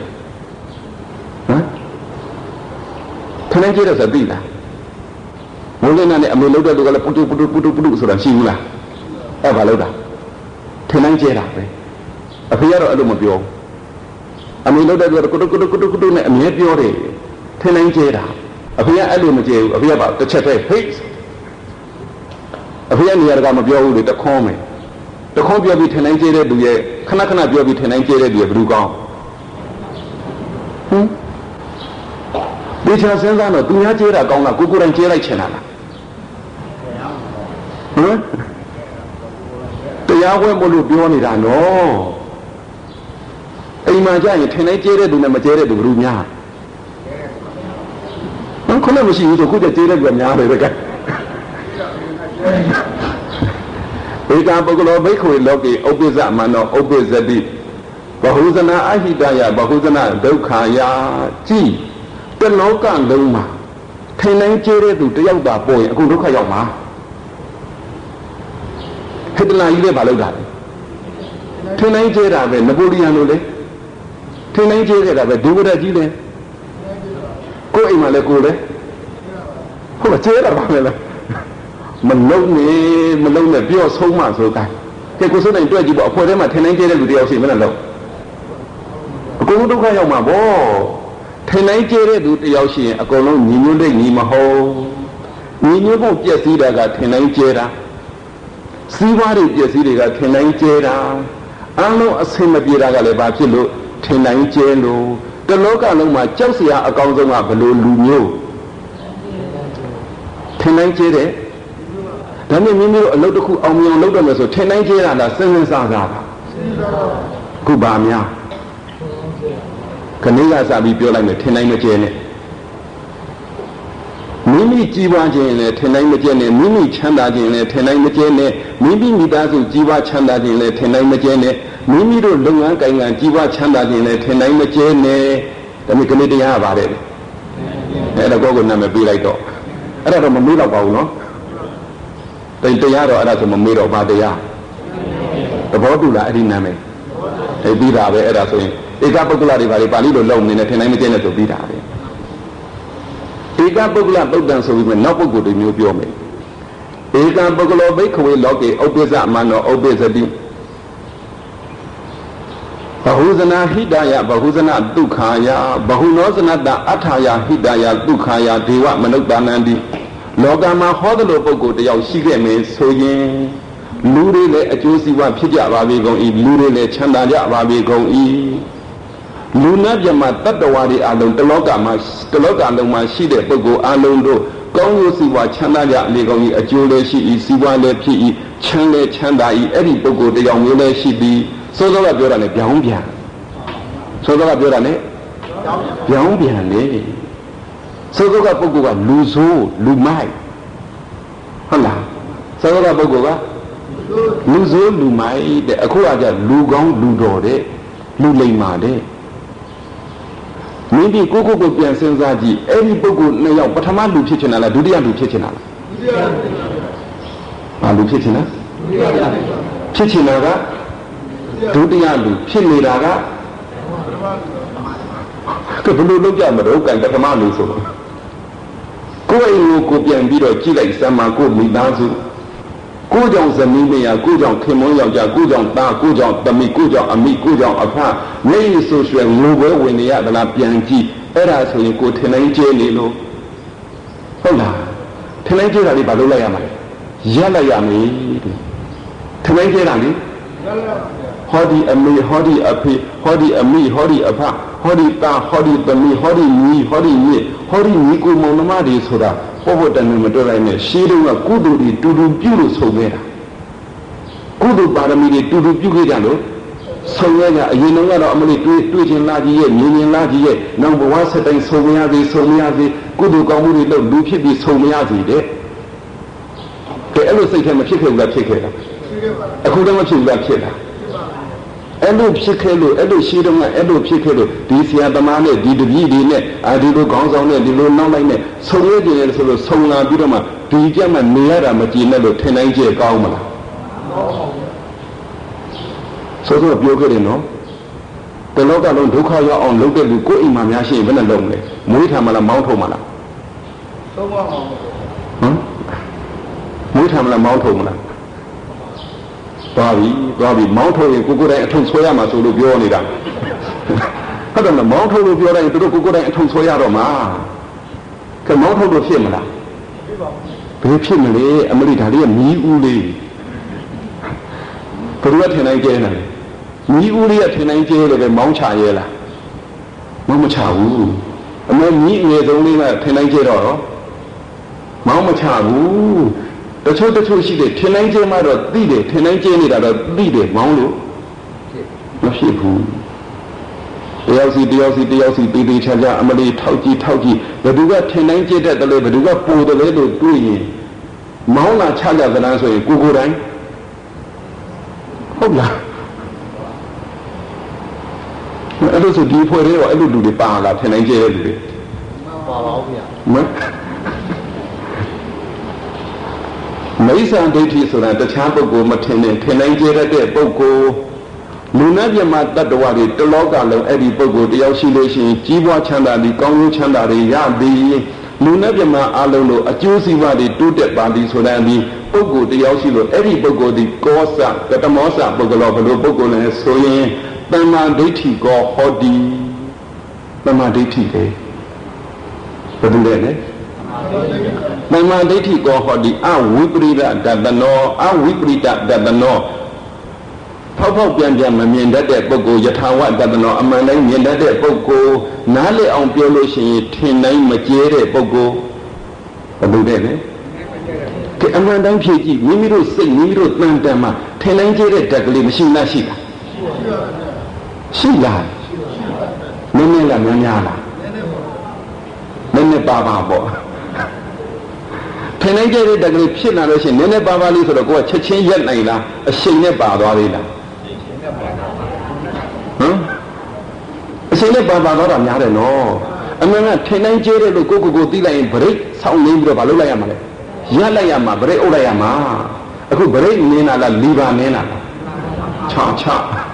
Tenaje is a dealer. Molina, a meloda, Putu, Putu, Putu, Putu, so that she will have a loader. Tenaje, a Fiero Alumabio. A meloda, Kutu, Kutu, Kutu, Kutu, and Mepiore. Tenaje. A Fia Alumaje, a Fia about the Chate, please. A Fia near Gamabio with the Come. The Compia be Tenaje, do ye, Kanakana be Tenaje, do ye, Blue Gong. Hmm? Which has sent on a Dunia Gong, a Google and Jera Channel. Hmm? The Yahweh will be on it, I know. Imagine Tenaje, do Namaje, do Brunia. Couldn't we see you to put a tailor when you're again? We can't go back with Loki, Obiza Mano, Obizadi, Bahuzana Ahidaya, Bahuzana, Dokaya, G, the Loka Luma, Tenan Jere to the Yoga boy, who look at your ma. Headline Baloga. Tenan Jera, Nabulianole, Tenan Jera, do what I did. Go in my legule. Who are Jera Bamela? Malone, Malone, Bio so much, okay. Take us on into a job for them at ten eighty with the Ocean. Go to Kayama Bo. Ten eighty do the Ocean, a colon, Nino de Nimaho. Nino Jessida got ten eighty. See what it Jessida got ten eighty. I know a similar Bacilo, ten eighty. The local Loma, Chelsea, a council of Lumio. Ten eighty. Then you mean a lot of Omion Lodomus or ten eighty and a sentence on that. Kubamia. Canela Sabi Biola and the ten eighty. Mimi Jiwa Jane, ten eighty, Mimi Chanda Jane, ten eighty, Mimi Midazu Jiwa Chanda Jane, ten eighty. Mimi do Lunga and Jiwa Chanda in ten eighty, the Mikamidi about it. And a go number be like dog. I don't know Mamila Pauno. The Yaro Ada Mamiro Badia. The Bodula Adiname. A Bida Era saying, a Gabula Palido loan in a ten eighty to Bida. A Gabula Bogan so we may not go to New Biome. A Gabula Bakeway Loki, Obeza Mano, Obezadi. Bahuzana Hidaya, Bahuzana Dukaya, Bahunozana da Ataya Hidaya Dukaya, Dewa Manubanandi, Logama Hodalo Bogo, the Yaushigame, Soyin, Lure, a Josie one Pija Rabigo, E. Lure, Chandaja Rabigo, E. Luna Yama Tatawadi Alon, the Logama, the Logaloma Shide Bogo, Alondo, Gongo Siwa Chandaja Legoni, a Jule Shi, Siwa P. Chande Chandai, Eddie Bogo, the young Wille Shi be. So the Biorane, Biambia. So the Biorane, Biambia. So the Bogoga, Luzo, Lumai. Hala. So the Bogoga, Luzo, Lumai, the Akuraja, Lugong, Ludore, Lulemade. Maybe Gogo would be a Senzaji, every Bogo, no, but I'm not Lu Kitchenala, do the Alu Kitchenala. Alu Kitchena? Kitchenara. Dudialu, Chiliraga. Kabulu Yamaro and the Kamalu. Go in Kopian Biro, Chile, Samako, Midazu. Go down Zamimia, go down Kimoya, go down Ta, go down Tamikuja, Ami, go down Apa. Many social move when they are the Lapianji, Era so you go Tenaje Lilo. Hola, Tenaje Ralibalula Yama. Yala Yami. Tenaje Rali. Hodi a me, hodi a pe, hodi a me, hodi a pa, hodi ta, hodi the me, hodi me, hodi me, hodi Niku Monomadi Soda, over the Numadora, shading a kudu, Dudu Buru Sovera. Kudu Baramidi, Dudu Bugidano, ဆုံးရကြအရင်ကတော့အမလေးတွေးတွေးခြင်းလားကြီးရဲ့မြင်ခြင်းလားကြီးရဲ့နောက်ဘဝဆက်တိုင်းဆုံးမရစေဆုံးမရစေကုသိုလ်ကောင်းမှုတွေလုပ်လူဖြစ်ပြီးဆုံးမရစေတဲ့ကဲအဲ့လိုစိတ်ထဲမဖြစ်ခဲ့ဘူးလားဖြစ်ခဲ့တာအခုတော့မဖြစ်ဘူးလားဖြစ်တာအဲ့လိုဖြစ်ခဲ့လို့အဲ့လိုရှိတော့မှအဲ့လိုဖြစ်ခဲ့လို့ဒီဆရာသမားနဲ့ဒီတပည့်တွေနဲ့အာဒီလိုခေါင်းဆောင်နဲ့ဒီလိုနောက်လိုက်နဲ့ဆုံးရကြတယ်ဆိုလို့ဆုံးလာပြီးတော့မှဒီကြက်မှနေရတာမကြည်နဲ့လို့ထင်တိုင်းကျကောင်းမလားဆိုတော့ပြောခဲ့တယ်နော်တလောကလုံးဒုက္ခရောက်အောင်လုပ်တဲ့လူကိုယ်အိမ်မှာများရှိရင်ဘယ်နဲ့လုပ်မလဲမွေးထားမလားမောင်းထုံမလားသုံးပါအောင်ဟမ်မွေးထားမလားမောင်းထုံမလားသွားပြီသွားပြီမောင်းထုံရင်ကိုကိုယ်တိုင်အထုံဆွဲရမှာဆိုလို့ပြောနေတာဟုတ်တယ်မမောင်းထုံလို့ပြောတိုင်းသူတို့ကိုကိုယ်တိုင်အထုံဆွဲရတော့မှာကဲမောင်းထုံလို့ဖြစ်မလားဘယ်ဖြစ်မလဲအမလီဒါလေးကမီးဦးလေးဘယ်လိုထင်နိုင်ကျဲနေလဲမီးဦးလေးကထင်နိုင်ကျဲတယ်ပဲမောင်းချရဲလားမောင်းမချဘူးအမေမီးအငယ်ဆုံးလေးကထင်နိုင်ကျဲတော့မောင်းမချဘူးတချို့တချို့ရှိတယ်ထင်နိုင်ကျဲမှတော့သိတယ်ထင်နိုင်ကျဲနေတာတော့သိတယ်မောင်းလို့မဖြစ်ဘူးတယောက်စီတယောက်စီတယောက်စီတေးသေးချာချာအမလီထောက်ကြည့်ထောက်ကြည့်ဘယ်သူကထင်နိုင်ကျဲတဲ့တလေဘယ်သူကပိုတယ်လဲလို့တွေးရင်မောင်းလာချကြသလားဆိုရင်ကိုကိုယ်တိုင်ဟုတ်လားအဲ့လိုဆိုဒီဖွဲ့တွေတော့အဲ့လိုလူတွေပါလာထင်နိုင်ကျဲတဲ့လူတွေပါပါဦးဗျာမမိစ္ဆာဒိဋ္ဌိဆိုတာတခြားပုဂ္ဂိုလ်မထင်နဲ့ထင်နိုင်ကျဲတဲ့ပုဂ္ဂိုလ်လူနာပြမတတ္တဝါတွေတလောကလုံးအဲ့ဒီပုဂ္ဂိုလ်တယောက်ရှိလို့ရှိရင်ကြီးပွားချမ်းသာပြီးကောင်းကျိုးချမ်းသာတွေရသည်လူနာပြမအလုံးလို့အကျိုးစီးပွားတွေတိုးတက်ပါသည်ဆိုတာဒီပုဂ္ဂိုလ်တယောက်ရှိလို့အဲ့ဒီပုဂ္ဂိုလ်ဒီကောစကတမောစပုဂ္ဂလောဘလို့ပုဂ္ဂိုလ်လဲဆိုရင်တမ္မာဒိဋ္ဌိကောဟောတိတမ္မာဒိဋ္ဌိလေဘယ်လိုလဲလဲတမ္မာဒိဋ္ဌိကောဟောတိအဝိပရိဒတတနောအဝိပရိဒတတနောဖောက်ဖောက်ပြန်ပြန်မမြင်တတ်တဲ့ပုဂ္ဂိုလ်ယထာဝတတနောအမှန်တိုင်းမြင်တတ်တဲ့ပုဂ္ဂိုလ်နားလည်အောင်ပြောလို့ရှိရင်ထင်တိုင်းမကျဲတဲ့ပုဂ္ဂိုလ်ဘယ်လိုလဲလဲဒီအမှန်တိုင်းဖြည့်ကြည့်မိမိတို့စိတ်မိမိတို့တန်တန်မှာထင်တိုင်းကျဲတဲ့ဓာတ်ကလေးမရှိလားရှိလားရှိလားနည်းနည်းလားများများလားနည်းနည်းပါပါပေါ့ထင်တိုင်းကျဲတဲ့ဓာတ်ကလေးဖြစ်လာလို့ရှိရင်နည်းနည်းပါပါလေးဆိုတော့ကိုယ်ကချက်ချင်းရက်နိုင်လားအရှိန်နဲ့ပါသွားသေးလားဟမ်အရှိန်နဲ့ပါပါသွားတာများတယ်နော်အမှန်ကထင်တိုင်းကျဲတဲ့လို့ကိုကိုကိုသိလိုက်ရင်ဗရိတ်ဆောင်းနေပြီးတော့မလုပ်လိုက်ရမှာလဲရက်လိုက်ရမှာဗရိတ်အုပ်လိုက်ရမှာအခုဗရိတ်နင်းလာလားလီပါနင်းလာလားချောချ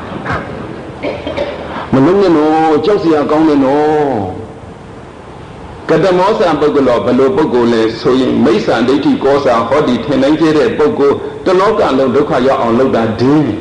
မလုံးနဲ့နော်ကြောက်စရာကောင်းတယ်နော်ကတမောစံပုဂ္ဂလောဘယ်လိုပုဂ္ဂိုလ်လဲဆိုရင်မိစ္ဆာဒိဋ္ဌိကောစာဟောဒီထင်နိုင်ကျတဲ့ပုဂ္ဂိုလ်တလောကလုံးဒုက္ခရောက်အောင်လုပ်တာဒင်း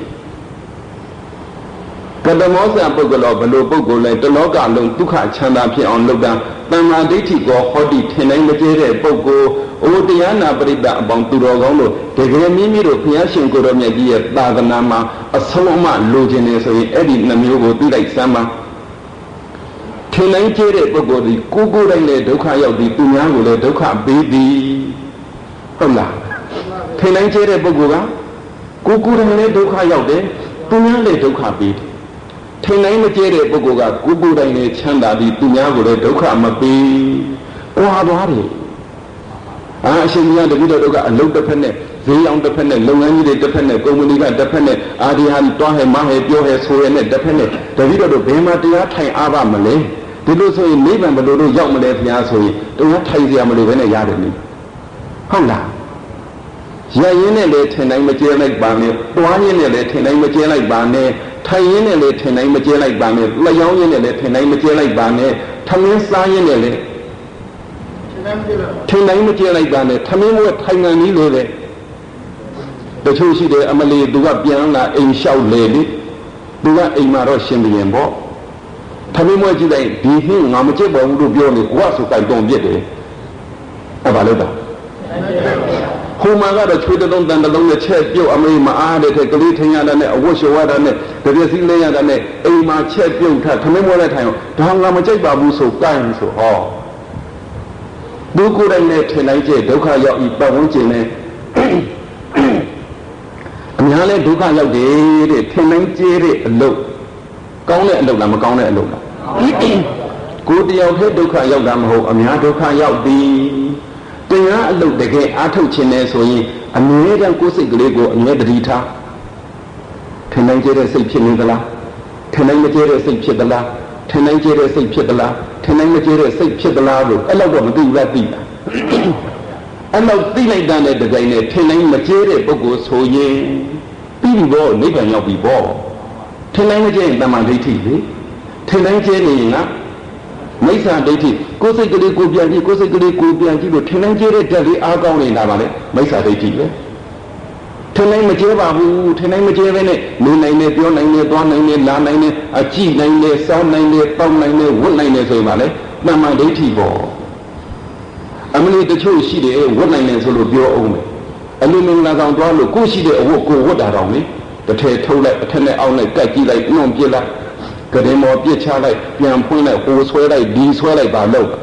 ကတမောစံပုဂ္ဂလောဘယ်လိုပုဂ္ဂိုလ်လဲတလောကလုံးဒုက္ခချမ်းသာဖြစ်အောင်လုပ်တာတမ္မာဒိဋ္ဌိကောဟောဒီထင်နိုင်မကျတဲ့ပုဂ္ဂိုလ်အိုတရားနာပရိသတ်အပေါင်းသူတော်ကောင်းတို့တကယ်မိမိတို့ဘုရားရှင်ကိုယ်တော်မြတ်ကြီးရဲ့သာသနာမှာအဆုံးအမလိုချင်နေဆိုရင်အဲ့ဒီနှမျိုးကိုသိလိုက်စမ်းပါထင်နိုင်ကျတဲ့ပုဂ္ဂိုလ်ဒီကိုကိုယ်တိုင်လည်းဒုက္ခရောက်ပြီးသူများကိုလည်းဒုက္ခပေးသည်ဟုတ်လားထင်နိုင်ကျတဲ့ပုဂ္ဂိုလ်ကကိုကိုယ်တိုင်လည်းဒုက္ခရောက်တယ်သူများလည်းဒုက္ခပေးတယ်ထင်နိုင်မကျတဲ့ပုဂ္ဂိုလ်ကကိုကိုယ်တိုင်လည်းချမ်းသာပြီးသူများကိုလည်းဒုက္ခမပေးကွာသွားတယ်အာအရှင်ကြီးတပည့်တော်တို့ကအလုတ်တစ်ဖက်နဲ့ဈေးအောင်တစ်ဖက်နဲ့လုပ်ငန်းကြီးတွေတစ်ဖက်နဲ့ကုမ္ပဏီကတစ်ဖက်နဲ့အာဒီဟာတွားဟဲမဟဲပြောဟဲဆိုရဲနဲ့တစ်ဖက်နဲ့တပည့်တော်တို့ဘယ်မှာတရားထိုင်အားပါမလဲဒီလိုဆိုရင်နိဗ္ဗာန်ဘယ်လိုလုပ်ရောက်မလဲဘုရားဆိုရင်တရားထိုင်စရာမလိုဘဲနဲ့ရတယ်နိဟုတ်လားရရင်နဲ့လည်းထင်တိုင်းမကျဲလိုက်ပါနဲ့တွားရင်းနဲ့လည်းထင်တိုင်းမကျဲလိုက်ပါနဲ့ထိုင်ရင်းနဲ့လည်းထင်တိုင်းမကျဲလိုက်ပါနဲ့လျှောင်းရင်းနဲ့လည်းထင်တိုင်းမကျဲလိုက်ပါနဲ့ထမင်းစားရင်းနဲ့လည်းထင်တိုင်းမကျဲလိုက်ပါနဲ့ထမင်းဝက်ထိုင်ငံကြီးလို့လေတချို့ရှိတယ်အမလီသူကပြန်လာအိမ်လျှောက်လေလေသူကအိမ်မှာတော့ရှင်ပြန်ပေါ့ထမင်းဝက်ကြည့်လိုက်ဒီဟင်းငါမကျက်ပါဘူးလို့ပြောနေကိုကဆိုကြိုက်တုံပြစ်တယ်အဲ့ဘာလို့တော့ဟိုမှာကတော့ချွေးတုံးတန်တုံးနဲ့ချက်ပြုတ်အမေမအားတဲ့ကလေးထင်ရတာနဲ့အဝတ်လျှော်ရတာနဲ့တပြည့်စည်းလဲရတာနဲ့အိမ်မှာချက်ပြုတ်ထထမင်းဝက်လည်းထိုင်အောင်ဒါငါမကြိုက်ပါဘူးဆိုကိုင်းဆိုဟောသူကိုယ်တိုင်နဲ့ထင်လိုက်ကျဒုက္ခရောက်ဤပတ်ဝန်းကျင်နဲ့အများလည်းဒုက္ခရောက်တယ်တဲ့ထင်တိုင်းကျဲတဲ့အလုပ်ကောင်းတဲ့အလုပ်လားမကောင်းတဲ့အလုပ်လားကိုယ်တယောက်တည်းဒုက္ခရောက်တာမဟုတ်အများဒုက္ခရောက်သည်တရားအလုပ်တကယ်အားထုတ်ခြင်းနဲ့ဆိုရင်အမြဲတမ်းကိုယ်စိတ်ကလေးကိုအမြဲတည်းထားထင်တိုင်းကျဲတဲ့စိတ်ဖြစ်နေသလားထင်တိုင်းမကျဲတဲ့စိတ်ဖြစ်သလားထင်တိုင်းကျဲတဲ့စိတ်ဖြစ်သလားထင်တိုင်းမကျဲတဲ့စိတ်ဖြစ်သလားလို့အဲ့လောက်တော့မသိဘူးလားသိတာအဲ့လောက်သိလိုက်တဲ့တကယ်နဲ့ထင်တိုင်းမကျဲတဲ့ပုဂ္ဂိုလ်ဆိုရင်ပြီးပြီပေါ့နိဗ္ဗာန်ရောက်ပြီပေါ့ထင်တိုင်းမကျဲရင်တမ္မာဒိဋ္ဌိလေထင်တိုင်းကျဲနေရင်ကမိစ္ဆာဒိဋ္ဌိကိုယ်စိတ်ကလေးကိုပြန်ကြည့်ကိုယ်စိတ်ကလေးကိုပြန်ကြည့်လို့ထင်တိုင်းကျဲတဲ့တက်လေးအားကောင်းနေတာပါလေမိစ္ဆာဒိဋ္ဌိပဲထင်တိုင်းမကျဲပါဘူးထင်တိုင်းမကျဲပဲနဲ့နေနိုင်တယ်ပြောနိုင်တယ်သွားနိုင်တယ်လာနိုင်တယ်အကြည့်နိုင်တယ်စောင်းနိုင်တယ်တောက်နိုင်တယ်ဝတ်နိုင်တယ်ဆိုရင်ပါလေတမ္မာဒိဋ္ဌိပေါ့အမလီတချို့ရှိတယ်ဝတ်နိုင်တယ်ဆိုလို့ပြောအောင်မယ်အလူမင်္ဂလာဆောင်သွားလို့ကိုရှိတဲ့အဝတ်ကိုဝတ်တာတော့လေတစ်ထည်ထုတ်လိုက်အထက်နဲ့အောက်နဲ့ကတ်ကြည့်လိုက်နှုံပြစ်လိုက်ကရင်မော်ပြစ်ချလိုက်ပြန်ဖွင့်လိုက်ဟိုဆွဲလိုက်ဒီဆွဲလိုက်ပါလို့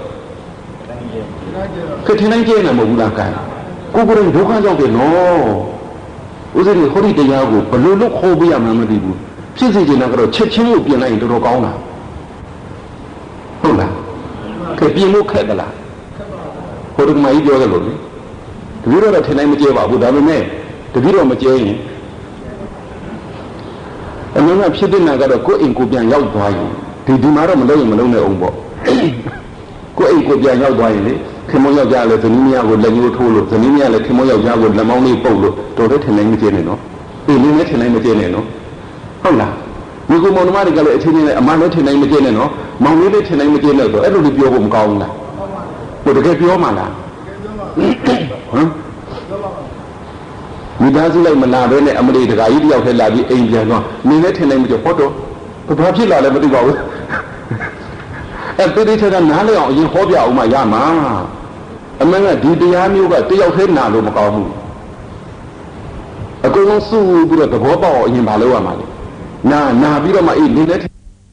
ခထင်းနိုင်ကျင်းနေမဟုတ်ဘူးလားကဲကိုကိုယ်ဒုက္ခရောက်တယ်နော်ဥစဉ်ဟောဒီတရားကိုဘယ်လိုလုပ်ခေါ်ပြရမှန်းမသိဘူးဖြစ်စီခြင်းကတော့ချက်ချင်းကိုပြင်လိုက်ရင်တော်တော်ကောင်းတာဟုတ်လားကဲပြင်လို့ခက်သလားဟိုဒီမှာကြီးပြောတယ်လို့လေတပည့်တော်တော့ထင်နိုင်မကျဲပါဘူးဒါပေမဲ့တပည့်တော်မကျဲရင်အမှန်ကဖြစ်တဲ့နာကတော့ကိုယ်အိမ်ကိုပြန်ရောက်သွားရင်ဒီဒီမှာတော့မလုံးရင်မလုံးနဲ့အောင်ပေါ့ကိုယ်အိမ်ကိုပြန်ရောက်သွားရင်လေခင်မယောက်ျားလည်းဇနီးမယားကိုလက်ညှိုးထိုးလို့ဇနီးမယားလည်းခင်မယောက်ျားကိုလက်မောင်းလေးပုတ်လို့တော်တော်ထင်နိုင်မကျဲနဲ့နော်အိမ်လေးလည်းထင်နိုင်မကျဲနဲ့နော်ဟုတ်လားဒီကုမောင်နှမတွေကလည်းအချင်းချင်းလည်းအမှန်လည်းထင်နိုင်မကျဲနဲ့နော်မောင်လေးလည်းထင်နိုင်မကျဲနဲ့ဆိုအဲ့လိုလေးပြောဖို့မကောင်းဘူးလားဟိုတကယ်ပြောမှလားဟမ်မိသားစုလိုက်မလာဘဲနဲ့အမလေးတကာကြီးတယောက်ထဲလာပြီးအိမ်ပြန်သွားနေနဲ့ထင်နိုင်မကျဟောတော့ဘာဖြစ်လာလဲမသိပါဘူးအဲ့တိတိကျကျနားလည်အောင်အရင်ဟောပြအောင်မှရမှာအမှန်ကဒီတရားမျိုးကတယောက်ထဲနာလို့မကောင်းဘူးအကုန်လုံးစုပြီးတော့သဘောပေါက်အောင်အရင်မလုပ်ရမှာလေနာနာပြီးတော့မှအေးနေနဲ့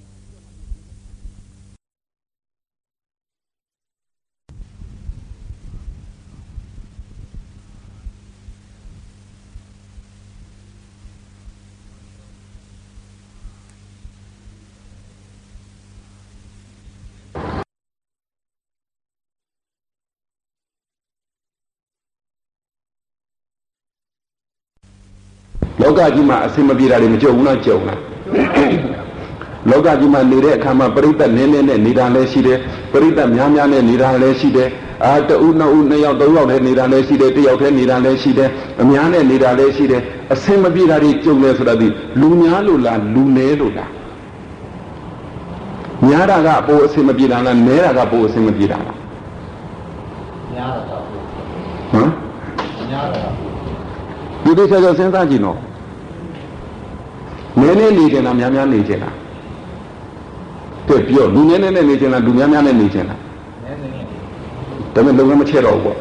လောကကြီးမှာအစင်မပြေတာတွေမကြုံဘူးလားကြုံလားလောကကြီးမှာနေတဲ့အခါမှာပရိသတ်နည်းနည်းနဲ့နေတာလည်းရှိတယ်ပရိသတ်များများနဲ့နေတာလည်းရှိတယ်အာတဦးနှစ်ဦးနှစ်ယောက်သုံးယောက်နဲ့နေတာလည်းရှိတယ်တစ်ယောက်တည်းနေတာလည်းရှိတယ်အများနဲ့နေတာလည်းရှိတယ်အစင်မပြေတာတွေကြုံလဲဆိုတာဒီလူများလို့လားလူနည်းလို့လားများတာကပိုအစင်မပြေတာလားနည်းတာကပိုအစင်မပြေတာလားများတာကဟမ်များတာဒီလိုဆက်ဆက်စဉ်းစားကြည့်နော်နည်းနည်းနေကြလားများများနေကြလားတဲ့ပြောလူနည်းနည်းနဲ့နေကြလားလူများများနဲ့နေကြလားနည်းနည်းဒါပေမဲ့လုံငန်းမချဲတော့ဘူးပေါ့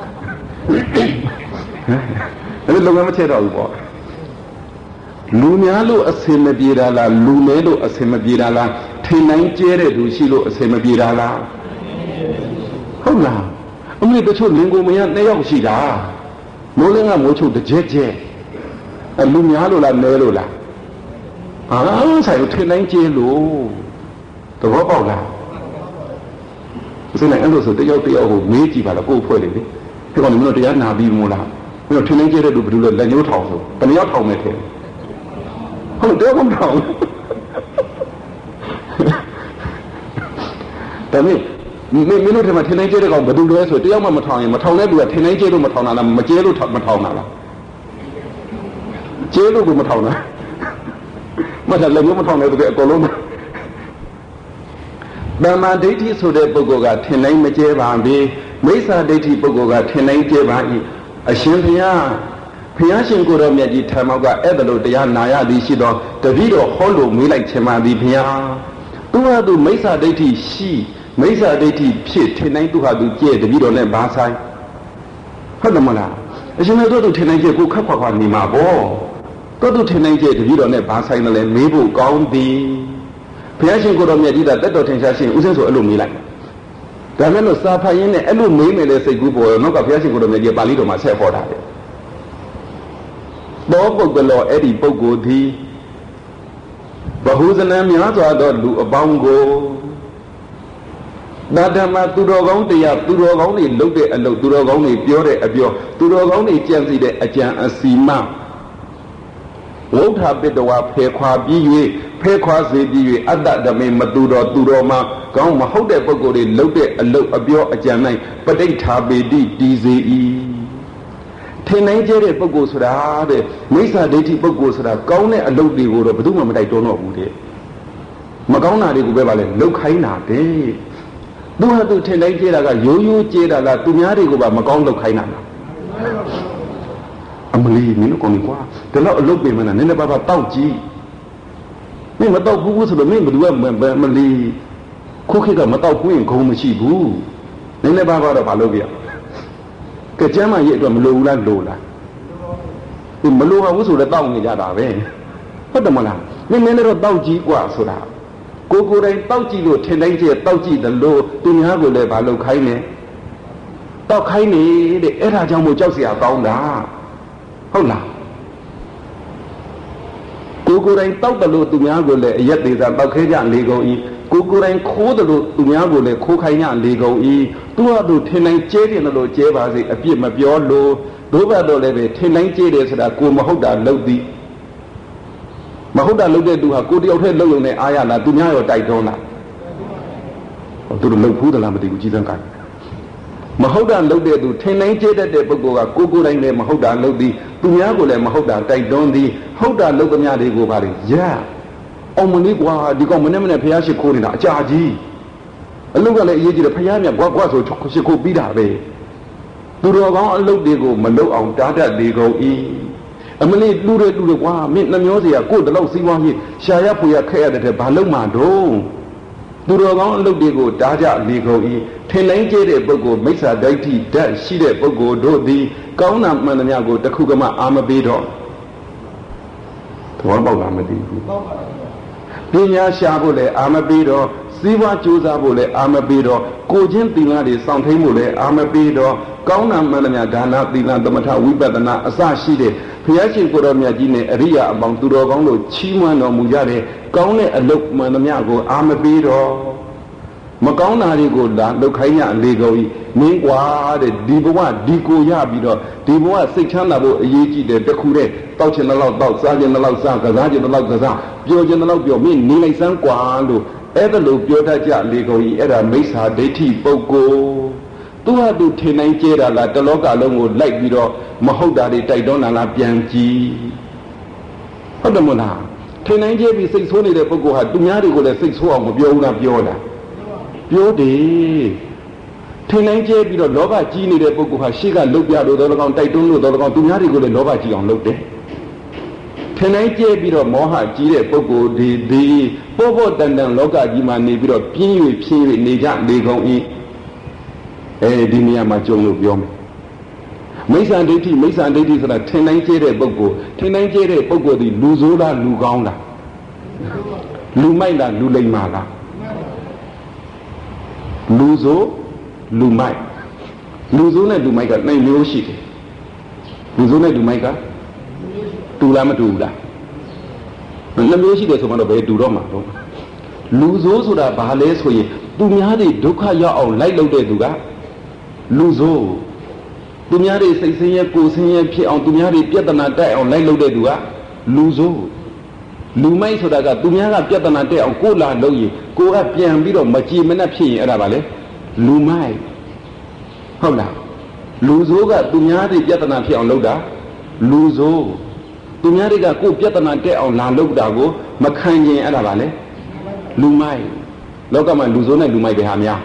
ဒါပေမဲ့လုံငန်းမချဲတော့ဘူးပေါ့လူများလို့အစင်မပြေတာလားလူနည်းလို့အစင်မပြေတာလားထိန်တိုင်းကျဲတဲ့သူရှိလို့အစင်မပြေတာလားဟုတ်လားအမေတချို့လင်ကိုမရနှစ်ယောက်ရှိတာမိုးလင်းကမိုးချုပ်တကြဲကြဲအလူများလို့လားနဲလို့လားအာဆိုင်ကိုထင်တိုင်းကျဲလို့သဘောပေါက်လားဆိုရင်အဲ့လိုဆိုတယောက်တယောက်ကိုမေးကြည့်ပါလားကိုယ်ဖွဲ့လေလေဒီကောင်မင်းတို့တရားနာပြီးမို့လားမင်းတို့ထင်တိုင်းကျဲတဲ့လူဘယ်လိုလဲလက်ညှိုးထောင်ဆိုဘယ်နှယောက်ထောင်မဲ့ထဲဟုတ်တယ်ကောထောင်ဒါနဲ့မင်းမင်းတို့ထင်မှထင်တိုင်းကျဲတဲ့ကောင်ဘယ်သူလဲဆိုတယောက်မှမထောင်ရင်မထောင်တဲ့လူကထင်တိုင်းကျဲလို့မထောင်တာလားမကျဲလို့မထောင်တာလားကျဲလို့ကိုမထောင်တာမထလည်းမထောင်တဲ့သူကအကုန်လုံးတမ္မာဒိဋ္ဌိဆိုတဲ့ပုဂ္ဂိုလ်ကထင်တိုင်းမကျဲပါဘူးမိစ္ဆာဒိဋ္ဌိပုဂ္ဂိုလ်ကထင်တိုင်းကျဲပါ၏အရှင်ဘုရားဘုရားရှင်ကိုယ်တော်မြတ်ကြီးထံမောက်ကအဲ့ဒါလို့တရားနာရသည်ရှိတော့တပည့်တော်ဟောလို့မေးလိုက်ချင်ပါသည်ဘုရားသူဟာသူမိစ္ဆာဒိဋ္ဌိရှိမိစ္ဆာဒိဋ္ဌိဖြစ်ထင်တိုင်းသူဟာသူကျဲတပည့်တော်နဲ့ဘာဆိုင်ဟုတ်တယ်မလားအရှင်တို့တို့ထင်တိုင်းကျဲကိုခက်ခွာခွာနေမှာပေါ့တို့တို့ထင်တိုင်းကျဲတပည့်တော်နဲ့ဘာဆိုင်တယ်လဲမေးဖို့ကောင်းသည်ဘုရားရှင်ကိုယ်တော်မြတ်ကြီးကတက်တော်ထင်ရှားရှင်ဥစဉ်ဆိုအဲ့လိုမေးလိုက်ဒါနဲ့လို့စာဖတ်ရင်းနဲ့အဲ့လိုမေးမယ်လေစိတ်ကူးပေါ်နောက်ကဘုရားရှင်ကိုယ်တော်မြတ်ကြီးပါဠိတော်မှာဆက်ဟောတာလေသောပုဂ္ဂလောအဲ့ဒီပုဂ္ဂိုလ်သည်ဘဟုဇနံများစွာသောလူအပေါင်းကိုဒါဓမ္မသူတော်ကောင်းတရားသူတော်ကောင်းတွေလုပ်တဲ့အလုပ်သူတော်ကောင်းတွေပြောတဲ့အပြောသူတော်ကောင်းတွေကြံစီတဲ့အကြံအစီမဝုဋ္ဌပိတဝါဖေခွာပြီး၍ဖေခွာစေပြီး၍အတ္တဓမေမသူတော်သူတော်မှာကောင်းမဟုတ်တဲ့ပုဂ္ဂိုလ်တွေလုပ်တဲ့အလုပ်အပြောအကြံ၌ပဋိဋ္ဌာပေတိတည်စေ၏ထင်နိုင်ကြတဲ့ပုဂ္ဂိုလ်ဆိုတာတဲ့မိစ္ဆာဒိဋ္ဌိပုဂ္ဂိုလ်ဆိုတာကောင်းတဲ့အလုပ်တွေကိုတော့ဘယ်သူမှမတိုက်တွန်းတော့ဘူးတဲ့မကောင်းတာတွေကိုပဲပါလေလှုပ်ခိုင်းတာတဲ့သူဟာသူထင်နိုင်ကြတာကရိုးရိုးကျေးတာလားသူများတွေကိုပါမကောင်းလှုပ်ခိုင်းတာလားအမလီမင်းတို့ကောင်းပြီကွာဒီလောက်အလုပ်ပြင်မလားနည်းနည်းပါးပါတောက်ကြည့်မင်းမတောက်ဘူးဆိုတော့မင်းဘယ်သူကမလီခုခေတ်ကမတောက်ဘူးရင်ဂုံမရှိဘူးနည်းနည်းပါးပါတော့မလုပ်ပြကကြမ်းမရဲ့အတွက်မလိုဘူးလားလိုလားဒီမလိုပါဘူးဆိုတော့တောက်နေကြတာပဲဟုတ်တယ်မလားမင်းနည်းနည်းတော့တောက်ကြည့်กว่าဆိုတာကိုကိုယ်တိုင်တောက်ကြည့်လို့ထင်တိုင်းကျတောက်ကြည့်တယ်လို့သူများကိုလည်းမလုပ်ခိုင်းနဲ့တောက်ခိုင်းနေတဲ့အဲ့ဒါကြောင့်မို့ကြောက်เสียကောင်းတာဟုတ်လားကိုကိုယ်တိုင်တောက်တယ်လို့သူများကိုလည်းအရက်သေးတာတောက်ခဲကြလေကုန်ဤကိုကိုယ်တိုင်ခိုးတယ်လို့သူများကိုလည်းခိုးခိုင်းကြလေကုန်ဤသူကသူထင်တိုင်းကျဲတယ်လို့ကျဲပါစေအပြစ်မပြောလို့ဒုဘတ်တော့လည်းပဲထင်တိုင်းကျဲတယ်ဆိုတာကိုမဟုတ်တာလုပ်သည်မဟုတ်တာလုပ်တဲ့သူဟာကိုတယောက်တည်းလုပ်လို့နဲ့အားရလားသူများရောတိုက်တွန်းလားသူတို့လုပ်ဘူးသလားမသိဘူးကြီးစံကမဟုတ်တာလုပ်တဲ့သူထင်တိုင်းကျဲတတ်တဲ့ပုဂ္ဂိုလ်ကကိုကိုယ်တိုင်လည်းမဟုတ်တာလုပ်သည်သူများကိုလည်းမဟုတ်တာတိုက်တွန်းသည်ဟုတ်တာလုပ်သမျှတွေကိုပါလေရအောင်မလေးကွာဒီကောင်မနဲ့မနဲ့ဖះရှိခိုးနေတာအကြာကြီးအလုပ်ကလည်းအရေးကြီးတယ်ဖះမြတ်ကွာကွာဆိုရှိခိုးပြီးတာပဲသူတော်ကောင်းအလုပ်တွေကိုမလုပ်အောင်တားတတ်လေကုန်၏အမလေးလူတွေလူတွေကွာမင်းနှမျောစရာကိုယ်တလောက်စီးပွားရေးရှာရဖွေရခက်ရတဲ့ဘာလုပ်မှတော့သူတော်ကောင်းအလုပ်တွေကိုတားကြလေကုန်၏ထင်တိုင်းကျတဲ့ပုဂ္ဂိုလ်မိစ္ဆာဒိဋ္ဌိဓာတ်ရှိတဲ့ပုဂ္ဂိုလ်တို့သည်ကောင်းတာမှန်သမျှကိုတခုကမှအာမပေးတော့သဘောပေါက်လားမသိဘူးပညာရှာဖို့လည်းအာမပေးတော့စီးပွားကြိုးစားဖို့လည်းအာမပေးတော့ကိုချင်းသီလတွေစောင့်ထိန်ဖို့လည်းအာမပေးတော့ကောင်းတာမှန်သမျှဒါနသီလသမထဝိပဿနာအစရှိတဲ့ဘုရားရှင်ကိုရောမြတ်ကြီးနဲ့အရိယာအပေါင်းသူတော်ကောင်းတို့ချီးမွမ်းတော်မူကြတဲ့ကောင်းတဲ့အလုပ်မှန်သမျှကိုအာမပေးတော့မကောင်းတာတွေကိုလာလုပ်ခိုင်းရလေကုန်ဤမင်းကွာတဲ့ဒီဘဝဒီကိုရပြီးတော့ဒီဘဝစိတ်ချမ်းသာဖို့အရေးကြီးတယ်တခုတည်းတောက်ချင်တဲ့လောက်တောက်စားချင်တဲ့လောက်စားကစားချင်တဲ့လောက်ကစားပျော်ချင်တဲ့လောက်ပျော်မင်းနေလိုက်စမ်းကွာလို့အဲ့ဒါလို့ပြောတတ်ကြလေကုန်ဤအဲ့ဒါမိစ္ဆာဒိဋ္ဌိပုဂ္ဂိုလ်သူဟာသူထင်နိုင်ကြတာလားတလောကလုံးကိုလိုက်ပြီးတော့မဟုတ်တာတွေတိုက်တွန်းတာလားပြန်ကြည့်ဟုတ်တယ်မလားထင်နိုင်ကြပြီးစိတ်ဆိုးနေတဲ့ပုဂ္ဂိုလ်ဟာသူများတွေကိုလည်းစိတ်ဆိုးအောင်မပြောဘူးလားပြောလားပြောတယ်ထင်နိုင်ကြပြီးတော့လောဘကြီးနေတဲ့ပုဂ္ဂိုလ်ဟာရှေ့ကလုတ်ပြလို့တော့ကောင်းတိုက်တွန်းလို့တော့ကောင်းသူများတွေကိုလည်းလောဘကြီးအောင်လုပ်တယ်ထင်နိုင်ကြပြီးတော့မောဟကြီးတဲ့ပုဂ္ဂိုလ်ဒီဒီပို့ဖို့တန်တန်လောကကြီးမှာနေပြီးတော့ပြင်း၍ဖြင်း၍နေကြလေကုန်၏အဲဒီနေရာမှာကြုံလို့ပြောမယ်မိစ္ဆာဒိဋ္ဌိမိစ္ဆာဒိဋ္ဌိဆိုတာထင်နိုင်ကြတဲ့ပုဂ္ဂိုလ်ထင်နိုင်ကြတဲ့ပုဂ္ဂိုလ်ဒီလူဆိုးလားလူကောင်းလားလူမိုက်လားလူလိမ္မာလားလူဆိုလူမိုက်လူဆိုနဲ့လူမိုက်ကနိုင်မျိုးရှိတယ်လူဆိုနဲ့လူမိုက်ကတူလားမတူဘူးလားနှစ်မျိုးရှိတယ်ဆိုမှတော့ဘယ်တူတော့မှာတော့လူဆိုဆိုတာဘာလဲဆိုရင်သူများတွေဒုက္ခရောက်အောင်လိုက်လုပ်တဲ့သူကလူဆိုသူများတွေစိတ်ဆင်းရဲကိုယ်ဆင်းရဲဖြစ်အောင်သူများတွေပြဿနာတက်အောင်လိုက်လုပ်တဲ့သူကလူဆိုလူမိုက်ဆိုတာကသူများကပြဿနာတက်အောင်ကိုယ်လာလုပ်ရင်ကိုယ်ကပြန်ပြီးတော့မကြည်မနှက်ဖြစ်ရင်အဲ့ဒါပါလေလူမိုက်ဟုတ်လားလူဆိုးကသူများတွေပြဿနာဖြစ်အောင်လုပ်တာလူဆိုးသူများတွေကကိုယ်ပြဿနာတက်အောင်လာလုပ်တာကိုမခံရင်အဲ့ဒါပါလေလူမိုက်လောကမှာလူဆိုးနဲ့လူမိုက်တွေဟာများ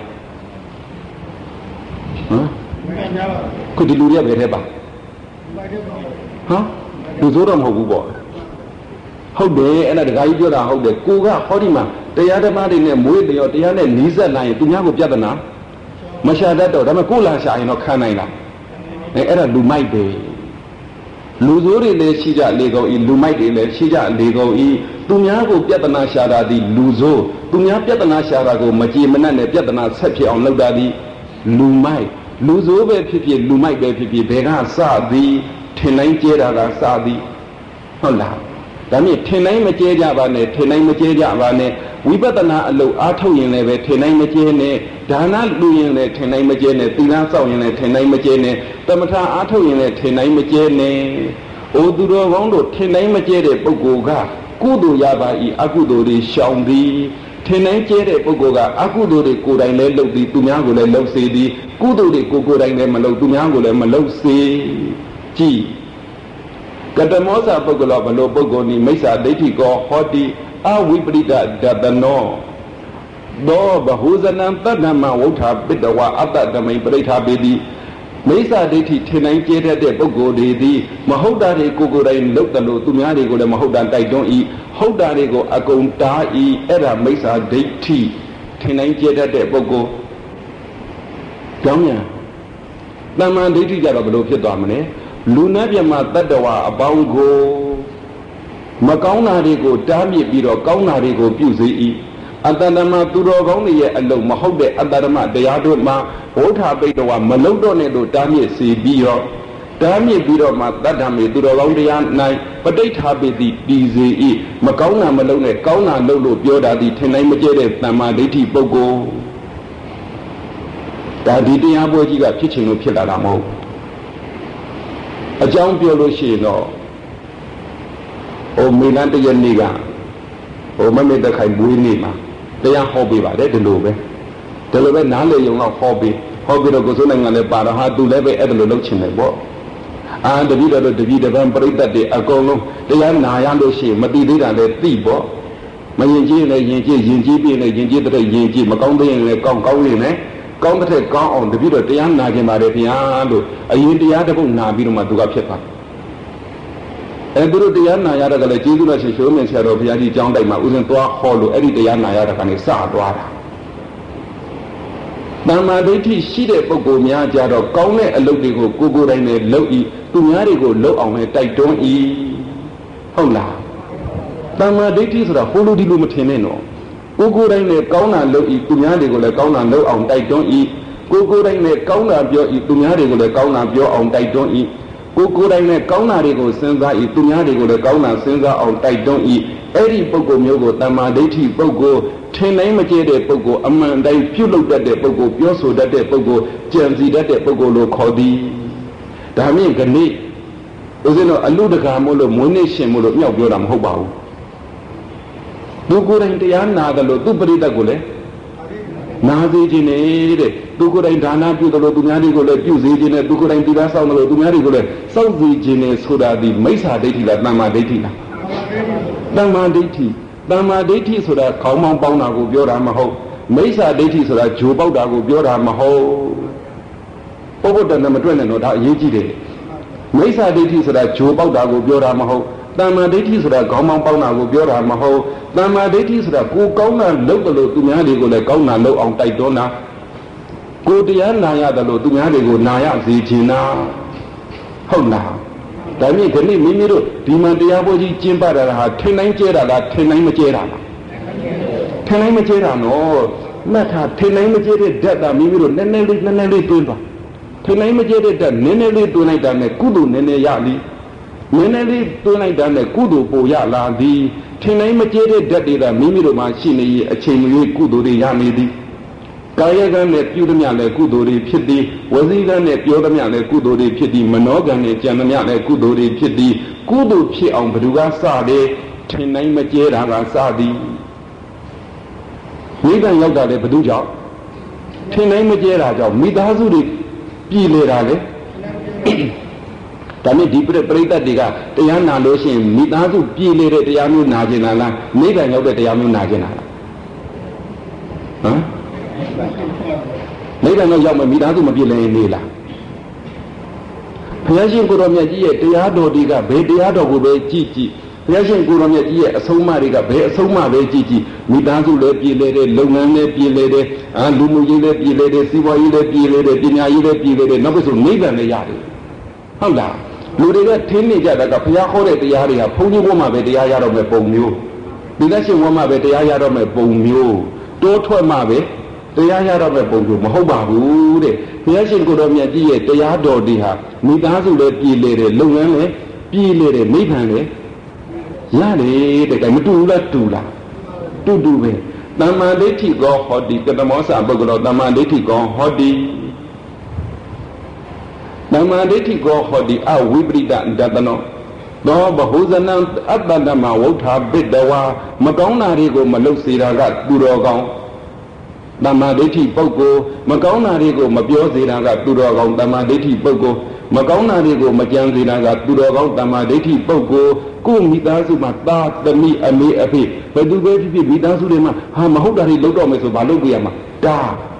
ဟမ်ခုဒီလူတွေပဲတဲ့ပါဟမ်လူဆိုးတော့မဟုတ်ဘူးပေါ့ဟုတ်တယ်အဲ့ဒါတခါကြီးပြောတာဟုတ်တယ်ကိုကဟောဒီမှာတရားဓမ္မတွေနဲ့မွေးလျော်တရားနဲ့နီးစပ်လာရင်သူများကိုပြဿနာမရှာတတ်တော့ဒါပေမဲ့ကိုလာရှာရင်တော့ခံနိုင်လားအဲအဲ့ဒါလူမိုက်ပဲလူဆိုးတွေလည်းရှိကြလေကုန်ဤလူမိုက်တွေလည်းရှိကြလေကုန်ဤသူများကိုပြဿနာရှာတာဒီလူဆိုးသူများပြဿနာရှာတာကိုမကြည်မနှက်နဲ့ပြဿနာဆက်ဖြစ်အောင်လုပ်တာဒီလူမိုက်လူဆိုးပဲဖြစ်ဖြစ်လူမိုက်ပဲဖြစ်ဖြစ်ဘယ်ကစသည်ထင်နိုင်ကြတာကစသည်ဟုတ်လားဒါမြင့်ထင်တိုင်းမကျဲကြပါနဲ့ထင်တိုင်းမကျဲကြပါနဲ့ဝိပဿနာအလုပ်အားထုတ်ရင်လည်းပဲထင်တိုင်းမကျဲနဲ့ဒါနလူရင်လည်းထင်တိုင်းမကျဲနဲ့သီလစောင့်ရင်လည်းထင်တိုင်းမကျဲနဲ့သမထအားထုတ်ရင်လည်းထင်တိုင်းမကျဲနဲ့အိုသူတော်ကောင်းတို့ထင်တိုင်းမကျဲတဲ့ပုဂ္ဂိုလ်ကကုသိုလ်ရပါ၏အကုသိုလ်တွေရှောင်သည်ထင်တိုင်းကျဲတဲ့ပုဂ္ဂိုလ်ကအကုသိုလ်တွေကိုယ်တိုင်လည်းလုပ်သည်သူများကိုလည်းလုပ်စေသည်ကုသိုလ်တွေကိုကိုယ်တိုင်လည်းမလုပ်သူများကိုလည်းမလုပ်စေကြည်ကတမောဇပုဂ္ဂလောဘလောပုဂ္ဂိုလ်နိမိစ္ဆာဒိဋ္ဌိကောဟောတိအဝိပရိဒဒတနောသောဘဟုဇနံတတ္တမဝဋ္ဌာပိတဝါအတ္တဓမိန်ပရိဋ္ဌာပေတိမိစ္ဆာဒိဋ္ဌိထင်တိုင်းကျဲတတ်တဲ့ပုဂ္ဂိုလ်တွေသည်မဟုတ်တာတွေကိုကိုယ်တိုင်လုပ်တယ်လို့သူများတွေကိုလည်းမဟုတ်တာတိုက်တွန်း၏ဟုတ်တာတွေကိုအကုန်တား၏အဲ့ဒါမိစ္ဆာဒိဋ္ဌိထင်တိုင်းကျဲတတ်တဲ့ပုဂ္ဂိုလ်ကြောင်းညာတမ္မာဒိဋ္ဌိကြတော့ဘယ်လိုဖြစ်သွားမလဲလူနဲ့ပြမတတ္တဝါအပေါင်းကိုမကောင်းတာတွေကိုတားမြစ်ပြီးတော့ကောင်းတာတွေကိုပြုစေ၏အတ္တဓမ္မသူတော်ကောင်းတွေရဲ့အလုံးမဟုတ်တဲ့အတ္တဓမ္မတရားတို့မှာဝဋ္ဌာပိတဝါမလုံတော့နဲ့လို့တားမြစ်စေပြီးတော့တားမြစ်ပြီးတော့မှတတ္တမေသူတော်ကောင်းတရား၌ပဋိဋ္ဌာပိတိတည်စေ၏မကောင်းတာမလုံနဲ့ကောင်းတာလုံလို့ပြောတာဒီထင်တိုင်းမကျဲတဲ့တမ္မာဒိဋ္ဌိပုဂ္ဂိုလ်ဒါဒီတရားပွဲကြီးကဖြစ်ချင်လို့ဖြစ်လာတာမဟုတ်အကြောင်းပြောလို့ရှိရင်တော့ဟိုမေလန်တရနေ့ကဟိုမမေတ္တခိုင်မွေးနေ့မှာတရားဟောပေးပါတယ်ဒီလိုပဲဒီလိုပဲနားလေရုံတော့ဟောပေးဟောပြီးတော့ကိုစိုးနိုင်ငံလည်းပါတော့ဟာသူလည်းပဲအဲ့ဒါလိုလုပ်ချင်တယ်ပေါ့အာတပည့်တော်တို့တပည့်တပန်းပြိတ္တတွေအကုန်လုံးတရားနာရလို့ရှိရင်မတိသေးတာလည်းသိပေါ့မယဉ်ကျေးရင်လည်းယဉ်ကျေးယဉ်ကျေးပြည့်လည်းယဉ်ကျေးတဲ့ယဉ်ကျေးမကောင်းတဲ့ရင်လည်းကောင်းကောင်းနေတယ်ကောင်းတဲ့ကောင်းအောင်တပည့်တော်တရားနာကြပါတယ်ဗျာလို့အရင်တရားတစ်ပုဒ်နာပြီးတော့မှသူကဖြစ်သွားအဲသူတို့တရားနာရတဲ့ကလည်းကျေးဇူးတော်ရှင်ရှိုးမင်းဆရာတော်ဘုရားကြီးကျောင်းတိုက်မှာဥစဉ်သွားဟောလို့အဲ့ဒီတရားနာရတဲ့ကနေစသွားတာတမ္မာဒိဋ္ဌိရှိတဲ့ပုဂ္ဂိုလ်များကြတော့ကောင်းတဲ့အလုပ်တွေကိုကိုယ်ကိုယ်တိုင်နဲ့လုပ်ဤသူများတွေကိုလုပ်အောင်နဲ့တိုက်တွန်းဤဟုတ်လားတမ္မာဒိဋ္ဌိဆိုတာဟိုလိုဒီလိုမထင်နဲ့နော်ကိုယ်ကိုယ်တိုင်နဲ့ကောင်းတာလုပ်ဤသူများတွေကိုလည်းကောင်းတာလုပ်အောင်တိုက်တွန်းဤကိုယ်ကိုယ်တိုင်နဲ့ကောင်းတာပြောဤသူများတွေကိုလည်းကောင်းတာပြောအောင်တိုက်တွန်းဤကိုယ်ကိုယ်တိုင်နဲ့ကောင်းတာတွေကိုစဉ်းစားဤသူများတွေကိုလည်းကောင်းတာစဉ်းစားအောင်တိုက်တွန်းဤအဲ့ဒီပုဂ္ဂိုလ်မျိုးကိုတမ္မာဒိဋ္ဌိပုဂ္ဂိုလ်ထင်တိုင်းမကျဲတဲ့ပုဂ္ဂိုလ်အမှန်တိုင်းပြုလုပ်တတ်တဲ့ပုဂ္ဂိုလ်ပြောဆိုတတ်တဲ့ပုဂ္ဂိုလ်ကြံစည်တတ်တဲ့ပုဂ္ဂိုလ်လို့ခေါ်သည်ဒါမြင့်ကနေ့ဦးဇင်းတို့အလူတကာမို့လို့မွေးနေ့ရှင်မို့လို့မြောက်ပြောတာမဟုတ်ပါဘူးသူကိုယ်တိုင်တရားနာတယ်လို့သူပရိသတ်ကိုလည်းနာစေခြင်းနဲ့သူကိုယ်တိုင်ဒါနပြုတယ်လို့သူများတွေကိုလည်းပြုစေခြင်းနဲ့သူကိုယ်တိုင်သီလစောင့်တယ်လို့သူများတွေကိုလည်းစောင့်စေခြင်းနဲ့ဆိုတာဒီမိစ္ဆာဒိဋ္ဌိလားတမ္မာဒိဋ္ဌိလားတမ္မာဒိဋ္ဌိတမ္မာဒိဋ္ဌိဆိုတာခေါင်းမောင်းပေါင်းတာကိုပြောတာမဟုတ်မိစ္ဆာဒိဋ္ဌိဆိုတာဂျိုပေါက်တာကိုပြောတာမဟုတ်ပုဗ္ဗတ္တနဲ့မတွက်နဲ့တော့ဒါအရေးကြီးတယ်မိစ္ဆာဒိဋ္ဌိဆိုတာဂျိုပေါက်တာကိုပြောတာမဟုတ်တမ္မာဒိဋ္ဌိဆိုတာခေါင်းမောင်းပေါင်းတာကိုပြောတာမဟုတ်တမ္မာဒိဋ္ဌိဆိုတာကိုကောင်းတာလုပ်တယ်လို့သူများတွေကိုလည်းကောင်းတာလုပ်အောင်တိုက်တွန်းတာကိုတရားနာရတယ်လို့သူများတွေကိုနာရစေချင်တာဟုတ်လားဒါမြင့်ခဏမိမိတို့ဒီမှာတရားပွဲကြီးကျင်းပတာဟာထင်တိုင်းကျဲတာလားထင်တိုင်းမကျဲတာလားထင်တိုင်းမကျဲတာနော်မှတ်ထားထင်တိုင်းမကျဲတဲ့ဓာတ်တာမိမိတို့နည်းနည်းလေးနည်းနည်းလေးတွင်းသွားထင်တိုင်းမကျဲတဲ့ဓာတ်နည်းနည်းလေးတွင်းလိုက်တာနဲ့ကုသိုလ်နည်းနည်းရလိနည်းနည်းလေးတွင်းလိုက်တာနဲ့ကုသိုလ်ပိုရလာသည်ထင်တိုင်းမကျဲတဲ့ဓာတ်တွေကမိမိတို့မှာရှိနေရင်အချိန်မရွေးကုသိုလ်တွေရနေသည်ကာယကံနဲ့ပြုသမျှလည်းကုသိုလ်တွေဖြစ်သည်ဝစီကံနဲ့ပြောသမျှလည်းကုသိုလ်တွေဖြစ်သည်မနောကံနဲ့ကြံသမျှလည်းကုသိုလ်တွေဖြစ်သည်ကုသိုလ်ဖြစ်အောင်ဘယ်သူကစတယ်ထင်တိုင်းမကျဲတာကစသည်မိဂံရောက်တာလည်းဘယ်သူကြောင့်ထင်တိုင်းမကျဲတာကြောင့်မိသားစုတွေပြည်လေတာလေဒါနဲ့ဒီပြိတ္တတွေကတရားနာလို့ရှိရင်မိသားစုပြည်လေတဲ့တရားမျိုးနာကျင်တာလားမိဂံရောက်တဲ့တရားမျိုးနာကျင်တာလားဟမ်မိဂံတော့ရောက်မှမိသားစုမပြည့်လဲနေလားဘုရားရှင်ကိုရောမြတ်ကြီးရဲ့တရားတော်တွေကဘယ်တရားတော်ကိုပဲကြည်ကြည်ဘုရားရှင်ကိုရောမြတ်ကြီးရဲ့အဆုံးအမတွေကဘယ်အဆုံးအမပဲကြည်ကြည်မိသားစုလည်းပြည့်လဲတယ်လုပ်ငန်းလည်းပြည့်လဲတယ်အာလူမှုရေးလည်းပြည့်လဲတယ်စီးပွားရေးလည်းပြည့်လဲတယ်ပညာရေးလည်းပြည့်လဲတယ်နောက်ပြီးဆိုနိဗ္ဗာန်လည်းရတယ်ဟုတ်လားလူတွေကထင်းနေကြတာကဘုရားဟောတဲ့တရားတွေဟာဘုန်းကြီးဘုရားမှာပဲတရားရတော့မယ်ပုံမျိုးဒီလက်ရှင်ဘုရားမှာပဲတရားရတော့မယ်ပုံမျိုးတိုးထွက်မှပဲတရားရတော့မဲ့ပုံစံမဟုတ်ပါဘူးတဲ့ဘုရားရှင်ကိုယ်တော်မြတ်ကြီးရဲ့တရားတော်တွေဟာမိသားစုလည်းပြည်လေတယ်လုပ်ငန်းလည်းပြည်လေတယ်နိဗ္ဗာန်လည်းရတယ်တဲ့ကဲမတူဘူးလားတူလားတူတူပဲတမ္မာဒိဋ္ဌိကောဟောတိကတမောစပုဂ္ဂလောတမ္မာဒိဋ္ဌိကောဟောတိတမ္မာဒိဋ္ဌိကောဟောတိအဝိပရိဒဒတနောသောဘဟုဇနံအတ္တဓမ္မဝဋ္ဌာပိတဝါမကောင်းတာတွေကိုမလုပ်စေတာကသူတော်ကောင်းတမ္မာဒိဋ္ဌိပုဂ္ဂိုလ်မကောင်းတာတွေကိုမပြောစေတာကသူတော်ကောင်းတမ္မာဒိဋ္ဌိပုဂ္ဂိုလ်မကောင်းတာတွေကိုမကြံစေတာကသူတော်ကောင်းတမ္မာဒိဋ္ဌိပုဂ္ဂိုလ်ကိုမိသားစုမှာသာသမီအမေအဖေဘယ်သူပဲဖြစ်ဖြစ်မိသားစုတွေမှာဟာမဟုတ်တာတွေလုပ်တော့မယ်ဆိုဘာလုပ်ကြရမှာတာ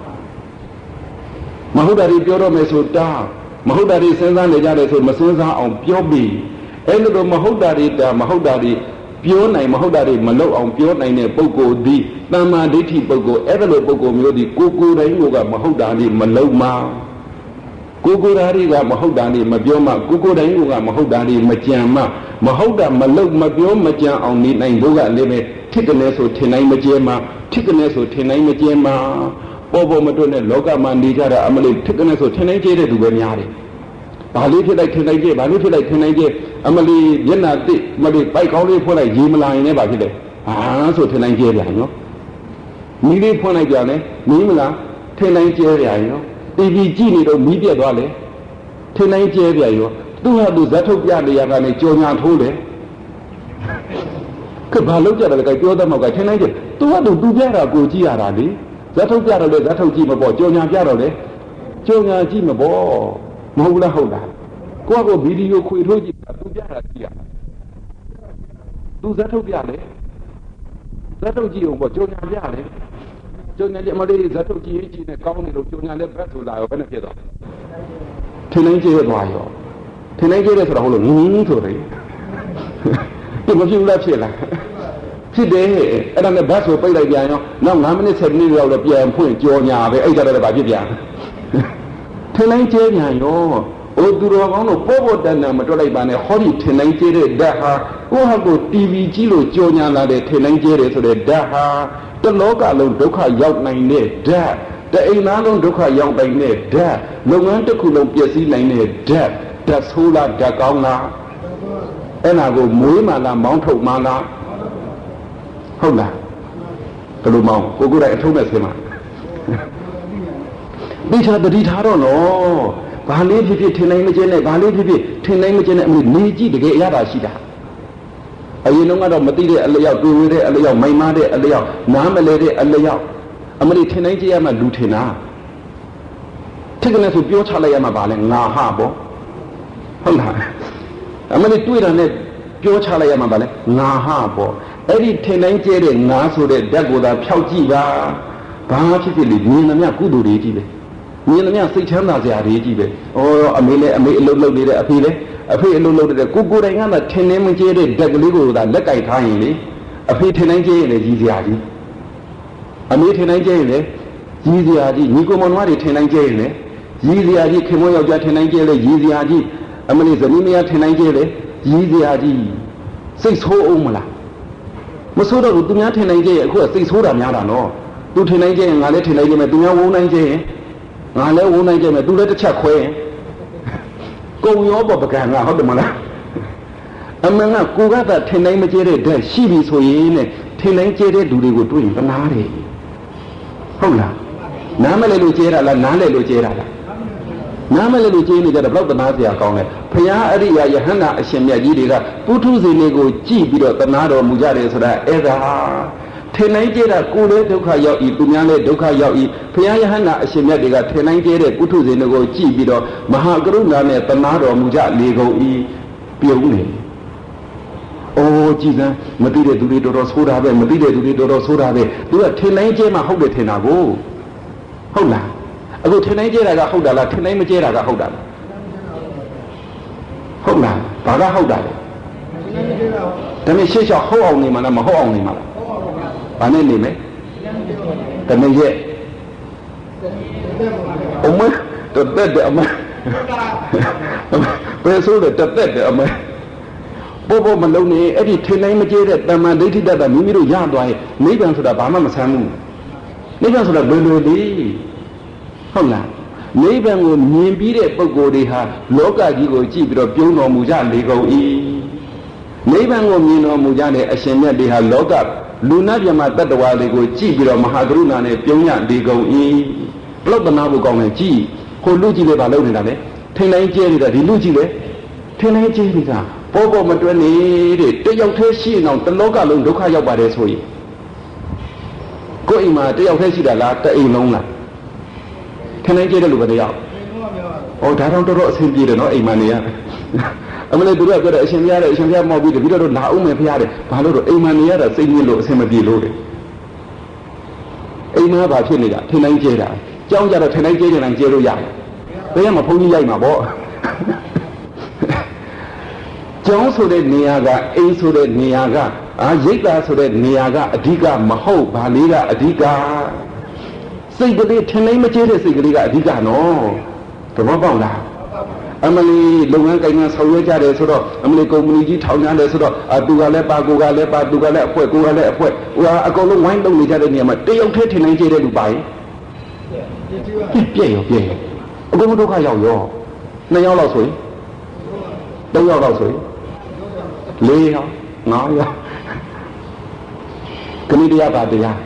မဟုတ်တာတွေပြောတော့မယ်ဆိုတာမဟုတ်တာတွေစဉ်းစားနေကြတယ်ဆိုမစဉ်းစားအောင်ပြောပြီးအဲ့လိုတော့မဟုတ်တာတွေတာမဟုတ်တာတွေပြောနိုင်မဟုတ်တာတွေမလုပ်အောင်ပြောနိုင်တဲ့ပုဂ္ဂိုလ်ဒီတမ္မာဒိဋ္ဌိပုဂ္ဂိုလ်အဲ့လိုပုဂ္ဂိုလ်မျိုးဒီကိုကိုယ်တိုင်ကမဟုတ်တာတွေမလုပ်မှကိုကိုယ်ဓာတွေကမဟုတ်တာတွေမပြောမှကိုကိုယ်တိုင်ကမဟုတ်တာတွေမကြံမှမဟုတ်တာမလုပ်မပြောမကြံအောင်နေနိုင်ဖို့ကလည်းပဲထစ်ကနေဆိုထင်နိုင်မကျဲမှထစ်ကနေဆိုထင်နိုင်မကျဲမှပေါ်ပေါ်မတွနဲ့လောကမှာနေကြတာအမလေးထစ်ကနေဆိုထင်နိုင်ကျဲတဲ့သူပဲများတယ်ဘာလေးဖြစ်လိုက်ထင်နိုင်ကျဲဘာလေးဖြစ်လိုက်ထင်နိုင်ကျဲအမလေးမျက်နှာတိမလေးပိုက်ကောင်းလေးဖွင့်လိုက်ရေမလာရင်လည်းဘာဖြစ်လဲဟာဆိုထင်နိုင်ကျဲပြန်နော်မီးလေးဖွင့်လိုက်ပြန်လဲမီးမလားထင်နိုင်ကျဲပြန်နော်တီဗီကြည့်နေတော့မီးပြတ်သွားလေထင်နိုင်ကျဲပြန်ရောသူ့ဟာသူဇတ်ထုတ်ပြနေရကနေကြော်ညာထိုးတယ်ကဘာလို့ကြတယ်ကပြောတဲ့မောက်ကထင်နိုင်ကျဲသူ့ဟာသူသူပြတာကိုကြည့်ရတာလေဇတ်ထုတ်ပြတော့လေဇတ်ထုတ်ကြည့်မပေါ့ကြော်ညာပြတော့လေကြော်ညာကြည့်မပေါ့မဟုတ်လားဟုတ်လားကိုကဗီဒီယိုခွေထိုးကြည့်တာသူပြတာကြည့်ရသူဇတ်ထုတ်ပြလေဇတ်ထုတ်ကြည့်အောင်ပေါ့ကြော်ညာပြလေကျုံညာကျမလေးဇတ်ထုတ်ကြည့်ကြည့်နဲ့ကောင်းနေလို့ကျုံညာလည်းဘက်ဆိုလာရောဘယ်နဲ့ဖြစ်သွားထင်းနိုင်ကျဲသွားရောထင်းနိုင်ကျဲတယ်ဆိုတော့ဟုတ်လို့ငင်းဆိုတယ်ဒီမဖြစ်ဘူးလားဖြစ်လားဖြစ်တယ်အဲ့ဒါနဲ့ဘက်ဆိုပိတ်လိုက်ပြန်ရောနောက်၅မိနစ်၁၀မိနစ်လောက်တော့ပြန်ဖွင့်ကြော်ညာပဲအဲ့ဒါလည်းဗာဖြစ်ပြန်ထင်းနိုင်ကျဲပြန်ရောအိုသူတော်ကောင်းတို့ပို့ဖို့တန်တန်မတွက်လိုက်ပါနဲ့ဟောဒီထင်းနိုင်ကျဲတဲ့ဓာတ်ဟာကိုယ့်ဟာကိုတီဗီကြည့်လို့ကြော်ညာလာတဲ့ထင်းနိုင်ကျဲတယ်ဆိုတဲ့ဓာတ်ဟာတလောကလုံးဒုက္ခရောက်နိုင်တဲ့ဓာတ်တအိမ်သားလုံးဒုက္ခရောက်နိုင်တဲ့ဓာတ်လုပ်ငန်းတစ်ခုလုံးပျက်စီးနိုင်တဲ့ဓာတ်ဓာတ်ဆိုးလားဓာတ်ကောင်းလားအဲ့ဒါကိုမွေးမှလားမောင်းထုတ်မှလားဟုတ်လားဘယ်လိုမောင်းကိုကိုယ်တိုင်အထုံးနဲ့ဆင်းမှာဒီချာတတိထားတော့နော်ဘာလေးဖြစ်ဖြစ်ထင်နိုင်မကျင်းနဲ့ဘာလေးဖြစ်ဖြစ်ထင်နိုင်မကျင်းနဲ့အမေနေကြည့်တကယ်အရသာရှိတာအရင်တော့ကတော့မသိတဲ့အလျောက်တွေ့ဝေးတဲ့အလျောက်မိုင်မားတဲ့အလျောက်နားမလဲတဲ့အလျောက်အမလေးထင်နိုင်ကြရမှလူထင်တာထစ်ကနေဆိုပြောချလိုက်ရမှပါလဲငါဟပေါ့ဟုတ်လားအမလေးတွေ့တာနဲ့ပြောချလိုက်ရမှပါလဲငါဟပေါ့အဲ့ဒီထင်နိုင်ကြတဲ့ငါဆိုတဲ့ဓာတ်ကိုသာဖျောက်ကြည့်ပါဘာဖြစ်ဖြစ်လေမြင်သမျှကုသိုလ်တွေကြီးပဲမြင်သမျှစိတ်ချမ်းသာစရာတွေကြီးပဲဩအမေလည်းအမေအလုပ်လုပ်နေတဲ့အဖေလည်းအဖေအလုပ်လုပ်တဲ့ကိုကိုတိုင်ကသာထင်နေမကျဲတဲ့ဓာတ်ကလေးကိုသာလက်ကင်ထားရင်လေအဖေထင်နိုင်ကျဲရင်လည်းကြီးစရာကြီးအမေထင်နိုင်ကျဲရင်လည်းကြီးစရာကြီးညီကိုမောင်နှမတွေထင်နိုင်ကျဲရင်လည်းကြီးစရာကြီးခင်မွန်းယောက်ျားထင်နိုင်ကျဲလေကြီးစရာကြီးအမလေးဇနီးမယားထင်နိုင်ကျဲလေကြီးစရာကြီးစိတ်ဆိုးအောင်မလားမဆိုးတော့ဘူးသူများထင်နိုင်ကျဲရင်အခုကစိတ်ဆိုးတာများတာနော်သူထင်နိုင်ကျဲရင်ငါလည်းထင်နိုင်ကျဲမယ်သူများဝုန်းနိုင်ကျဲရင်ငါလည်းဝုန်းနိုင်ကျဲမယ်သူလည်းတစ်ချက်ခွဲရင်ကုံရောပေါ်ပကံကဟုတ်တယ်မလားအမှန်ကကိုကသာထင်နိုင်မကျဲတဲ့ဓာတ်ရှိပြီဆိုရင်နဲ့ထင်နိုင်ကျဲတဲ့လူတွေကိုတွေ့ရင်တနာတယ်ဟုတ်လားနားမလဲလို့ကျဲတာလားနားလဲလို့ကျဲတာလားနားမလဲလို့ကျဲနေကြတော့ဘလောက်တနာစရာကောင်းလဲဘုရားအရိယာယဟန္တာအရှင်မြတ်ကြီးတွေကပုထုဇဉ်တွေကိုကြည်ပြီးတော့တနာတော်မူကြတယ်ဆိုတာအဲ့ဒါထင်နိုင်ကျဲတာကိုယ်လည်းဒုက္ခရောက်ဤသူများလည်းဒုက္ခရောက်ဤဘုရားယဟန္တာအရှင်မြတ်တွေကထင်နိုင်ကျဲတဲ့ပုထုဇဉ်တွေကိုကြည်ပြီးတော့မဟာကရုဏာနဲ့တနာတော်မူကြလေကုန်ဤပြုံးနေအိုးကြည်စမ်းမသိတဲ့သူတွေတော်တော်ဆိုးတာပဲမသိတဲ့သူတွေတော်တော်ဆိုးတာပဲသူကထင်နိုင်ကျဲမှဟုတ်တယ်ထင်တာကိုဟုတ်လားအခုထင်နိုင်ကျဲတာကဟုတ်တာလားထင်နိုင်မကျဲတာကဟုတ်တာလားဟုတ်လားဘာကဟုတ်တာလဲဒါနဲ့ရှေ့လျှောက်ဟုတ်အောင်နေမှာလားမဟုတ်အောင်နေမှာလားဘာနဲ့နေမလဲတမရဲ့အမတသက်တယ်အမဘယ်ဆိုလဲတသက်တယ်အမဘောဘောမလုံးနေအဲ့ဒီထင်နိုင်မကျဲတဲ့တမ္မာဒိဋ္ဌိတတ်တာမိမိတို့ရသွားရင်နိဗ္ဗာန်ဆိုတာဘာမှမဆန်းဘူးနိဗ္ဗာန်ဆိုတာဘယ်လိုလဲဟုတ်လားနိဗ္ဗာန်ကိုမြင်ပြီးတဲ့ပုဂ္ဂိုလ်တွေဟာလောကကြီးကိုကြည့်ပြီးတော့ပြုံးတော်မူကြလေကုန်၏နိဗ္ဗာန်ကိုမြင်တော်မူကြတဲ့အရှင်မြတ်တွေဟာလောကလူနာပြမတတ္တဝါတွေကိုကြည့်ပြီးတော့မဟာကရုဏာနဲ့ပြုံးရဒီကုန်၏ဘလို့တနာဖို့ကောင်းတယ်ကြည့်ဟိုလူကြည့်လေဘာလုပ်နေတာလဲထိန်တိုင်းကျဲနေတာဒီလူကြည့်လေထိန်တိုင်းကျဲနေတာပေါ်ပေါ်မတွဲနေတဲ့တယောက်တည်းရှိအောင်တလောကလုံးဒုက္ခရောက်ပါတယ်ဆိုရင်ကိုယ်အိမ်မှာတယောက်တည်းရှိတာလားတအိမ်လုံးလားထိန်တိုင်းကျဲတဲ့လူပဲတယောက်ဟောဒါတော့တော်တော်အဆင်ပြေတယ်နော်အိမ်မှာနေရအမလေးသူတို့ကပြောတယ်အရှင်ပြရတယ်အရှင်ပြမောက်ပြီးတပည့်တော်လာအောင်မယ်ဖရားတယ်ဘာလို့တော့အိမ်မှာနေရတာစိတ်ညစ်လို့အဆင်မပြေလို့တယ်အိမ်မှာဘာဖြစ်နေတာထိန်တိုင်းကျဲတာကြောင်းကြတော့ထိန်တိုင်းကျဲတယ်လည်းကျဲလို့ရတယ်ဘယ်ရမှာဘုန်းကြီးရိုက်မှာပေါ့ကျောင်းဆိုတဲ့နေရာကအိမ်ဆိုတဲ့နေရာကအာရိတ်တာဆိုတဲ့နေရာကအဓိကမဟုတ်ဗာလေးကအဓိကစိတ်ကလေးထင်နိုင်မကျဲတဲ့စိတ်ကလေးကအဓိကနော်သဘောပေါက်လားအမလီလုပ်ငန်းကိုင်ငန်းဆောင်ရွက်ကြတယ်ဆိုတော့အမလီကုမ္ပဏီကြီးထောင်ကြတယ်ဆိုတော့အတူကလည်းပါကိုကလည်းပါသူကလည်းအဖွဲကိုကလည်းအဖွဲဟိုအကုန်လုံးဝိုင်းလုပ်နေကြတဲ့နေရာမှာတယောက်တည်းထင်နိုင်ကျဲတဲ့လူပါရင်ပြည့်ရောပြည့်ရောအကုန်လုံးဒုက္ခရောက်ရောနှစ်ယောက်လောက်ဆိုရင်သုံးယောက်လောက်ဆိုရင်လေးယောက်ငါးယောက်ခဏတရားပါတရား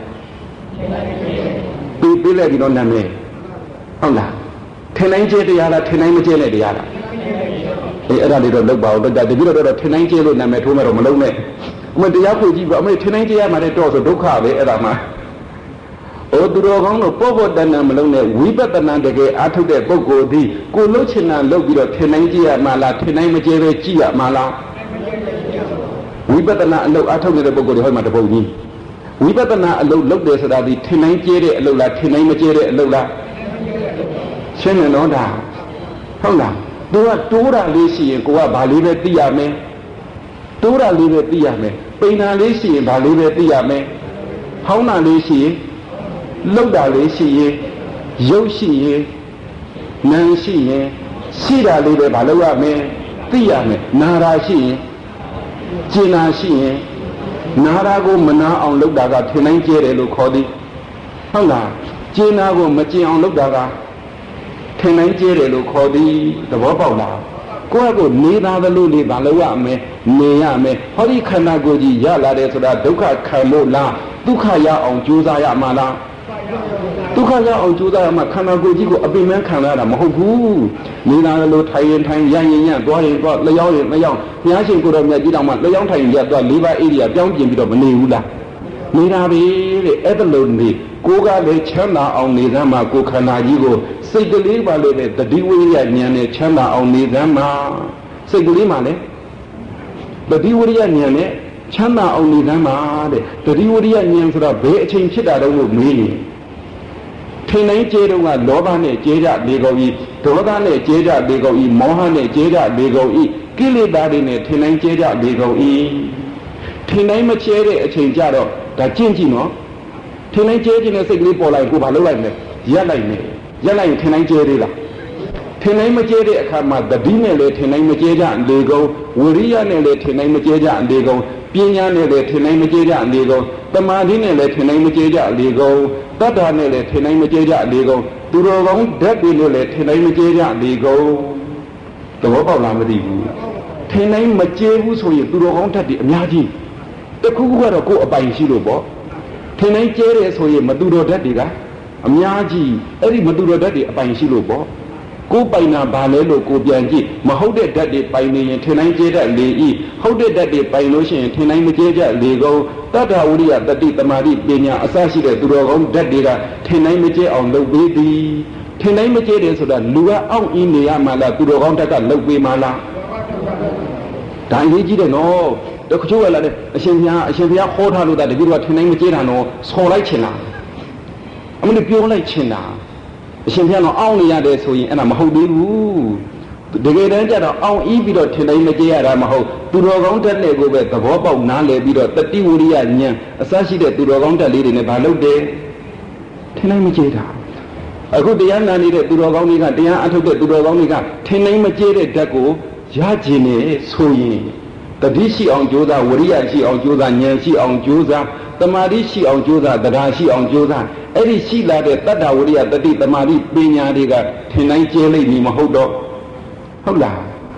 ပြီးပြီးလိုက်ပြီးတော့နာမည်ဟုတ်လားထင်နိုင်ကျဲတရားလားထင်နိုင်မကျဲတဲ့တရားလားအေးအဲ့ဒါလေးတော့လောက်ပါအောင်တတပြီးတော့တော့ထင်နိုင်ကျဲလို့နာမည်ထိုးမယ်တော့မလုံးနဲ့အမတရားဖွင့်ကြည့်ပါအမေထင်နိုင်ကျဲရမှာတဲ့တော့ဆိုဒုက္ခပဲအဲ့ဒါမှဩသူတော်ကောင်းတို့ပေါ်ပေါ်တဏ္ဍမလုံးနဲ့ဝိပဿနာတကယ်အားထုတ်တဲ့ပုဂ္ဂိုလ်သည်ကိုလှုပ်ချင်တာလှုပ်ပြီးတော့ထင်နိုင်ကြရမှာလားထင်နိုင်မကျဲပဲကြည့်ရမှာလားဝိပဿနာအလုပ်အားထုတ်နေတဲ့ပုဂ္ဂိုလ်တွေဟောမှာတပုတ်ကြီးဝိပဿနာအလုပ်လုပ်တယ်ဆိုတာဒီထင်နိုင်ကျဲတဲ့အလုပ်လားထင်နိုင်မကျဲတဲ့အလုပ်လားရှင်းတယ်နော်ဒါဟုတ်လားသူကတိုးတာလေးရှိရင်ကိုကဘာလေးပဲသိရမယ်တိုးတာလေးပဲသိရမယ်ပိန်တာလေးရှိရင်ဘာလေးပဲသိရမယ်ဟောင်းတာလေးရှိရင်လောက်တာလေးရှိရင်ရုပ်ရှိရင်နာမ်ရှိရင်ရှိတာလေးပဲမလုပ်ရမယ်သိရမယ်နာတာရှိရင်ကျင်တာရှိရင်နာတာကိုမနာအောင်လုပ်တာကထင်နိုင်ကျဲတယ်လို့ခေါ်သည်ဟုတ်လားကျင်တာကိုမကျင်အောင်လုပ်တာကထင်နိုင်ကျဲတယ်လို့ခေါ်သည်သဘောပေါက်လားကိုယ့်ကိုနေသားသလိုလေးမလုပ်ရမယ်နေရမယ်ဟောဒီခန္ဓာကိုယ်ကြီးရလာတယ်ဆိုတာဒုက္ခခံလို့လားဒုက္ခရအောင်ကြိုးစားရမှာလားဒုက္ခရအောင်ကြိုးစားရမှာခန္ဓာကိုယ်ကြီးကိုအပင်မခံရတာမဟုတ်ဘူးနေတာလို့ထိုင်ရင်ထိုင်ရရင်ရသွားရင်သွားလျောင်းရင်လျောင်းဘုရားရှင်ကိုယ်တော်မြတ်ကြီးတောင်မှလျောင်းထိုင်ရသွားလေးပါးဣရိယာပြောင်းပြင်ပြီးတော့မနေဘူးလားနေတာပဲတဲ့အဲ့ဒါလို့နေကိုယ်ကလည်းချမ်းသာအောင်နေသမ်းမှာကိုယ်ခန္ဓာကြီးကိုစိတ်ကလေးပါလို့တဲ့တတိဝိရိယဉာဏ်နဲ့ချမ်းသာအောင်နေသမ်းမှာစိတ်ကလေးမှလည်းတတိဝိရိယဉာဏ်နဲ့ချမ်းသာအောင်နေသမ်းမှာတဲ့တတိဝိရိယဉာဏ်ဆိုတော့ဘယ်အချိန်ဖြစ်တာတော့လို့မေးရင်ထင်နိုင်ကျဲတော့ကလောဘနဲ့ကျဲကြလေကုန်ဤဒေါသနဲ့ကျဲကြလေကုန်ဤမောဟနဲ့ကျဲကြလေကုန်ဤကိလေသာတွေနဲ့ထင်နိုင်ကျဲကြလေကုန်ဤထင်နိုင်မကျဲတဲ့အချိန်ကြတော့ဒါကျင့်ကြည့်နော်ထင်နိုင်ကျဲခြင်းနဲ့စိတ်ကလေးပေါ်လိုက်ကိုဘာလုပ်လိုက်လဲရက်လိုက်မယ်ရက်လိုက်ရင်ထင်နိုင်ကျဲသေးလားထင်နိုင်မကျဲတဲ့အခါမှာတတိနဲ့လည်းထင်နိုင်မကျဲကြလေကုန်ဝိရိယနဲ့လည်းထင်နိုင်မကျဲကြလေကုန်ပညာနဲ့လည်းထင်နိုင်မကျဲကြလေကုန်တမာတိနဲ့လည်းထင်နိုင်မကျဲကြလေကုန်တတ္တာနဲ့လည်းထင်နိုင်မကျဲကြလေကုန်သူတော်ကောင်းဓာတ်တွေနဲ့လည်းထင်နိုင်မကျဲကြလေကုန်သဘောပေါက်လားမသိဘူးထင်နိုင်မကျဲဘူးဆိုရင်သူတော်ကောင်းဓာတ်တွေအများကြီးတခုခုကတော့ကိုယ်အပိုင်ရှိလို့ပေါ့ထင်နိုင်ကျဲတယ်ဆိုရင်မသူတော်ဓာတ်တွေကအများကြီးအဲ့ဒီမသူတော်ဓာတ်တွေအပိုင်ရှိလို့ပေါ့ကိုယ်ပိုင်တာဘာလဲလို့ကိုပြန်ကြည့်မဟုတ်တဲ့ဓာတ်တွေပိုင်နေရင်ထင်နိုင်ကျဲတတ်လေဤဟုတ်တဲ့ဓာတ်တွေပိုင်လို့ရှိရင်ထင်နိုင်မကျဲကြလေကုန်တတ္တဝိရိယတတိတမာတိပညာအစရှိတဲ့သူတော်ကောင်းဓာတ်တွေကထင်နိုင်မကျဲအောင်လုပ်ပေးသည်ထင်နိုင်မကျဲတယ်ဆိုတာလူကအောင့်အင်းနေရမှလားသူတော်ကောင်းဓာတ်ကလုပ်ပေးမှလားဒါအရေးကြီးတယ်နော်တခုချိုးရလာတဲ့အရှင်ဘုရားအရှင်ဘုရားဟောထားလို့ဒါတပည့်တော်ထင်နိုင်မကျဲတာနော်ဆော်လိုက်ချင်တာအမလို့ပြောလိုက်ချင်တာအရှင်ဘုရားတော့အောင်းနေရတယ်ဆိုရင်အဲ့ဒါမဟုတ်သေးဘူးတကယ်တမ်းကျတော့အောင်းဤပြီးတော့ထင်တိုင်းမကြရတာမဟုတ်သူတော်ကောင်းတက်တဲ့ကိုပဲသဘောပေါက်နားလည်ပြီးတော့တတိဝိရိယဉာဏ်အစရှိတဲ့သူတော်ကောင်းတက်လေးတွေနဲ့ဘာလုပ်တယ်ထင်တိုင်းမကြတာအခုတရားနာနေတဲ့သူတော်ကောင်းတွေကတရားအထုတ်တဲ့သူတော်ကောင်းတွေကထင်တိုင်းမကြတဲ့ဓာတ်ကိုရကျင်နေဆိုရင်တတိရှိအောင်ကြိုးစားဝိရိယရှိအောင်ကြိုးစားဉာဏ်ရှိအောင်ကြိုးစားတမာတိရှိအောင်ကြိုးစားတရားရှိအောင်ကြိုးစားအဲ့ဒီရှိလာတဲ့တတ္တဝိရိယတတိတမာတိပညာတွေကထင်တိုင်းကျဲလိမ့်မည်မဟုတ်တော့ဟုတ်လားထ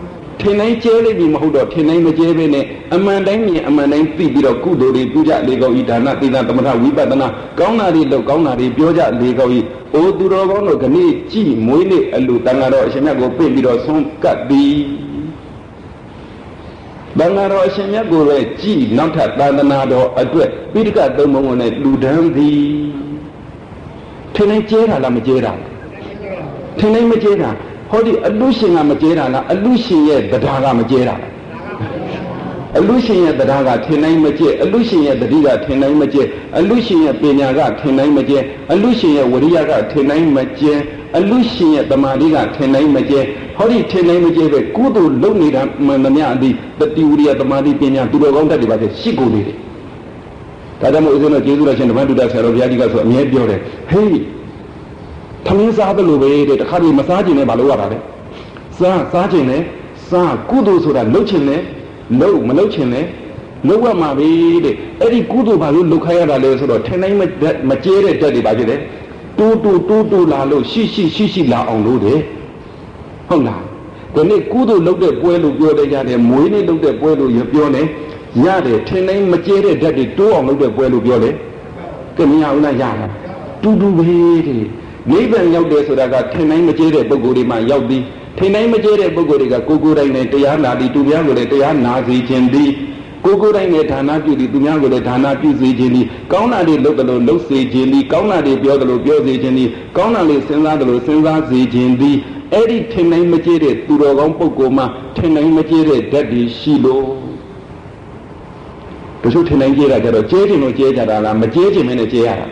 ထင်တိုင်းကျဲလိုက်ပြီမဟုတ်တော့ထင်တိုင်းမကျဲပဲနဲ့အမှန်တိုင်းမြင်အမှန်တိုင်းသိပြီးတော့ကုသိုလ်တွေပြုကြလေကောင်းဤဒါနသီလသမထဝိပဿနာကောင်းတာတွေလုပ်ကောင်းတာတွေပြောကြလေကောင်းဤအိုသူတော်ကောင်းတို့ခဏကြည့်မွေးနေ့အလူတန်ဃာတော်အရှင်မြတ်ကိုပြင့်ပြီးတော့ဆုံးကပ်သည်တန်ဃာတော်အရှင်မြတ်ကိုလည်းကြည်နောက်ထပ်သာသနာတော်အတွက်ပိဋကသုံးပုံနဲ့လူဒန်းသည်ထင်တိုင်းကျဲတာလားမကျဲတာထင်တိုင်းမကျဲတာဟောဒီအလူရှင်ကမကျဲတာလားအလူရှင်ရဲ့တရားကမကျဲတာအလူရှင်ရဲ့တရားကထင်တိုင်းမကျဲအလူရှင်ရဲ့တတိကထင်တိုင်းမကျဲအလူရှင်ရဲ့ပညာကထင်တိုင်းမကျဲအလူရှင်ရဲ့ဝရိယကထင်တိုင်းမကျဲအလူရှင်ရဲ့တမာတိကထင်တိုင်းမကျဲဟောဒီထင်တိုင်းမကျဲပဲကုသိုလ်လုပ်နေတာမှန်သမျှအသည်တတိဝရိယတမာတိပညာသူတော်ကောင်းတတ်တယ်ပါကျရှိကိုလေးတွေဒါကြောင့်မို့ဦးဇင်းတို့ကျေးဇူးတော်ရှင်ဓမ္မတုဒ္ဒဆရာတော်ဘုရားကြီးကဆိုအမြဲပြောတယ်ဟေးသမင်းစားတယ်လို့ပဲတဲ့တခါတည်းမစားခြင်းနဲ့မလုပ်ရတာလေစားစားခြင်းနဲ့စားကုသိုလ်ဆိုတာလုပ်ခြင်းနဲ့လုပ်မလုပ်ခြင်းနဲ့လုပ်ရမှာပဲတဲ့အဲ့ဒီကုသိုလ်ဘာလို့လုပ်ခိုင်းရတာလဲဆိုတော့ထင်တိုင်းမကျဲတဲ့တက်တွေပါဖြစ်တယ်တူတူတူတူလာလို့ရှိရှိရှိရှိလာအောင်လို့တဲ့ဟုတ်လားဒီနေ့ကုသိုလ်လုပ်တဲ့ပွဲလို့ပြောတဲ့ကြတယ်မွေးနေ့လုပ်တဲ့ပွဲလို့ပြောနေရတယ်ထင်တိုင်းမကျဲတဲ့တက်တွေတိုးအောင်လုပ်တဲ့ပွဲလို့ပြောတယ်ကဲမရဘူးလားရတာတူတူပဲတဲ့နိဗ္ဗာန်ရောက်တယ်ဆိုတာကထင်တိုင်းမကျဲတဲ့ပုဂ္ဂိုလ်တွေမှရောက်ပြီးထင်တိုင်းမကျဲတဲ့ပုဂ္ဂိုလ်တွေကကိုယ်ကိုယ်တိုင်နဲ့တရားနာပြီးသူများကိုလည်းတရားနာစေခြင်းသည်ကိုယ်ကိုယ်တိုင်နဲ့ဌာနပြုပြီးသူများကိုလည်းဌာနပြုစေခြင်းသည်ကောင်းတာတွေလုပ်တယ်လို့လုပ်စေခြင်းသည်ကောင်းတာတွေပြောတယ်လို့ပြောစေခြင်းသည်ကောင်းတာတွေစဉ်းစားတယ်လို့စဉ်းစားစေခြင်းသည်အဲ့ဒီထင်တိုင်းမကျဲတဲ့သူတော်ကောင်းပုဂ္ဂိုလ်မှထင်တိုင်းမကျဲတဲ့ဓာတ်တွေရှိလို့တချို့ထင်တိုင်းကျဲတာကြတော့ကျဲခြင်းလို့ကျဲကြတာလားမကျဲခြင်းနဲ့ကျဲရတာ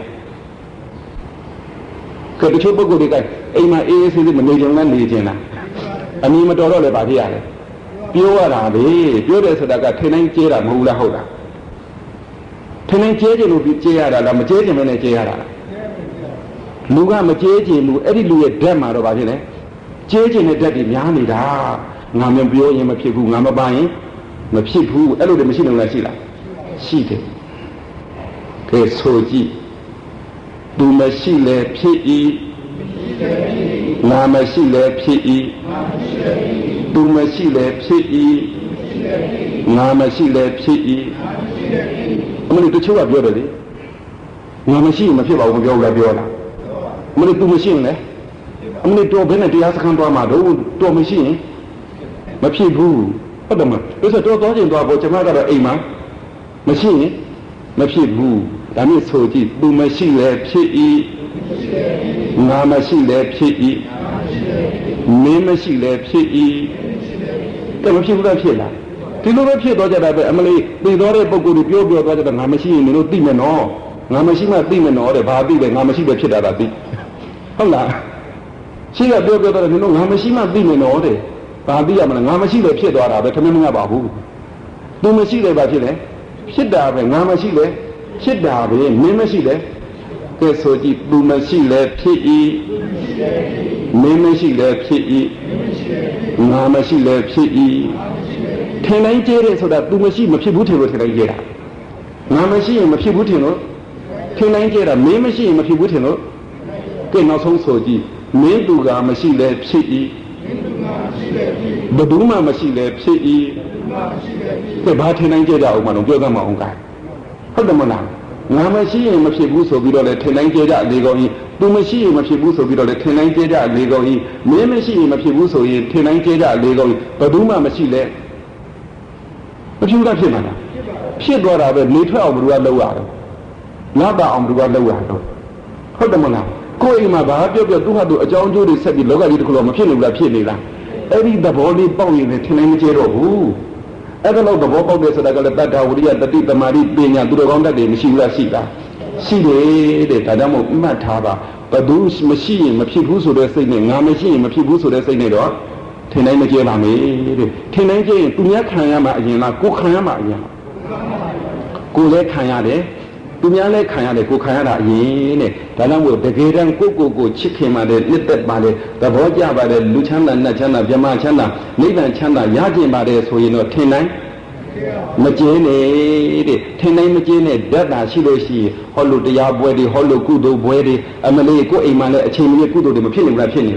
ကဲတချို့ပုဂ္ဂိုလ်တွေကအိမ်မှာအေးအေးဆေးဆေးမနေကြလားနေကြလားအမီမတော်တော့လည်းဗာဖြစ်ရတယ်ပြောရတာပဲပြောတယ်ဆိုတာကထင်တိုင်းကျဲတာမဟုတ်လားဟုတ်လားထင်တိုင်းကျဲခြင်းလို့ကျဲရတာလားမကျဲခြင်းနဲ့ကျဲရတာလားလူကမကျဲခြင်းလူအဲ့ဒီလူရဲ့ဓာတ်မှာတော့ဗာဖြစ်တယ်ကျဲခြင်းနဲ့ဓာတ်တွေများနေတာငါမပြောရင်မဖြစ်ဘူးငါမပါရင်မဖြစ်ဘူးအဲ့လိုတည်းမရှိလို့လားရှိလားရှိတယ်ကဲဆိုကြည့်သူမရှိလဲဖြစ်၏ငါမရှိလဲဖြစ်၏သူမရှိလဲဖြစ်၏ငါမရှိလဲဖြစ်၏အမလို့တချို့ကပြောတယ်လေငါမရှိရင်မဖြစ်ပါဘူးမပြောဘူးလားပြောလားအမလို့သူမရှိရင်လဲအမလို့တော့ဘယ်နဲ့တရားစခန်းသွားမှာတော့တော့မရှိရင်မဖြစ်ဘူးဟုတ်တယ်မလို့ဆိုတော့တော့ချင်းသွားဖို့ကျွန်မကတော့အိမ်မှာမရှိရင်မဖြစ်ဘူးဒါမျိုးဆိုကြည့်သူမရှိလဲဖြစ်၏ငါမရှိလဲဖြစ်၏မင်းမရှိလဲဖြစ်၏တမဖြစ်ဘူးလားဖြစ်လားဒီလိုပဲဖြစ်တော့ကြတာပဲအမလေးသိတော်တဲ့ပုဂ္ဂိုလ်တွေပြောပြောသွားကြတာငါမရှိရင်တို့သိမယ်နော်ငါမရှိမှသိမယ်နော်တဲ့ဘာသိလဲငါမရှိပဲဖြစ်တာလားသိဟုတ်လားရှိကပြောပြောတော့တို့ငါမရှိမှသိမယ်နော်တဲ့ဘာသိရမလဲငါမရှိပဲဖြစ်သွားတာပဲထမင်းမငါပါဘူးသူမရှိတယ်ဘာဖြစ်လဲဖြစ်တာပဲငါမရှိလဲဖြစ်တာပဲမင်းမရှိလဲကဲဆိုကြည့်သူမရှိလဲဖြစ်၏မင်းမရှိလဲဖြစ်၏ငါမရှိလဲဖြစ်၏ထင်တိုင်းကျဲတယ်ဆိုတာသူမရှိမဖြစ်ဘူးထင်လို့ထင်တိုင်းကျဲတာငါမရှိရင်မဖြစ်ဘူးထင်လို့ထင်တိုင်းကျဲတာမင်းမရှိရင်မဖြစ်ဘူးထင်လို့ကဲနောက်ဆုံးဆိုကြည့်မင်းသူကမရှိလဲဖြစ်၏ဘယ်သူမှမရှိလဲဖြစ်၏ကဲဘာထင်တိုင်းကျဲကြအောင်မလို့ပြောသမှာအောင်ကဲဟုတ်တယ်မလားငါမရှိရင်မဖြစ်ဘူးဆိုပြီးတော့လေထင်တိုင်းကျဲကြလေကောင်းကြီးသူမရှိရင်မဖြစ်ဘူးဆိုပြီးတော့လေထင်တိုင်းကျဲကြလေကောင်းကြီးမင်းမရှိရင်မဖြစ်ဘူးဆိုရင်ထင်တိုင်းကျဲကြလေကောင်းကြီးဘယ်သူမှမရှိလဲမဖြစ်ဘူးလားဖြစ်မှာလားဖြစ်သွားတာပဲနေထွက်အောင်ဘယ်သူကလောက်ရတော့ငါပါအောင်ဘယ်သူကလောက်ရတော့ဟုတ်တယ်မလားကိုယ်အိမ်မှာဘာပြောပြောသူ့ဟာသူအကြောင်းအကျိုးတွေဆက်ပြီးလောကကြီးတစ်ခုလုံးမဖြစ်လို့လားဖြစ်နေလားအဲ့ဒီသဘောလေးပေါက်ရင်လည်းထင်တိုင်းမကျဲတော့ဘူးအဲ့ဒါလို့သဘောပေါက်တယ်ဆိုတာကလည်းတတ္တဝရိယတတိတမာတိပညာသူတော်ကောင်းတတ်တယ်မရှိဘူးလားရှိတာရှိတယ်တဲ့ဒါကြောင့်မို့မှတ်ထားပါဘယ်သူမရှိရင်မဖြစ်ဘူးဆိုတဲ့စိတ်နဲ့ငါမရှိရင်မဖြစ်ဘူးဆိုတဲ့စိတ်နဲ့တော့ထင်တိုင်းမကျဲပါမေတဲ့ထင်တိုင်းကျဲရင်သူများခံရမှာအရင်လားကိုခံရမှာအရင်လားကိုလည်းခံရတယ်သူများလည်းခံရတယ်ကိုခံရတာအရင်တဲ့ဒါကြောင့်မို့တကယ်တမ်းကိုကိုကိုချစ်ခင်ပါတယ်နှစ်သက်ပါတယ်သဘောကျပါတယ်လူချမ်းသာနတ်ချမ်းသာဗြဟ္မာချမ်းသာနိဗ္ဗာန်ချမ်းသာရကျင်ပါတယ်ဆိုရင်တော့ထင်တိုင်းမကျင်းနေတဲ့ထင်တိုင်းမကျင်းတဲ့ဓာတ်တာရှိလို့ရှိရင်ဟောလို့တရားပွဲတွေဟောလို့ကုသိုလ်ပွဲတွေအမလေးကိုအိမ်မှာလည်းအချိန်မီကုသိုလ်တွေမဖြစ်နေဘူးလားဖြစ်နေလား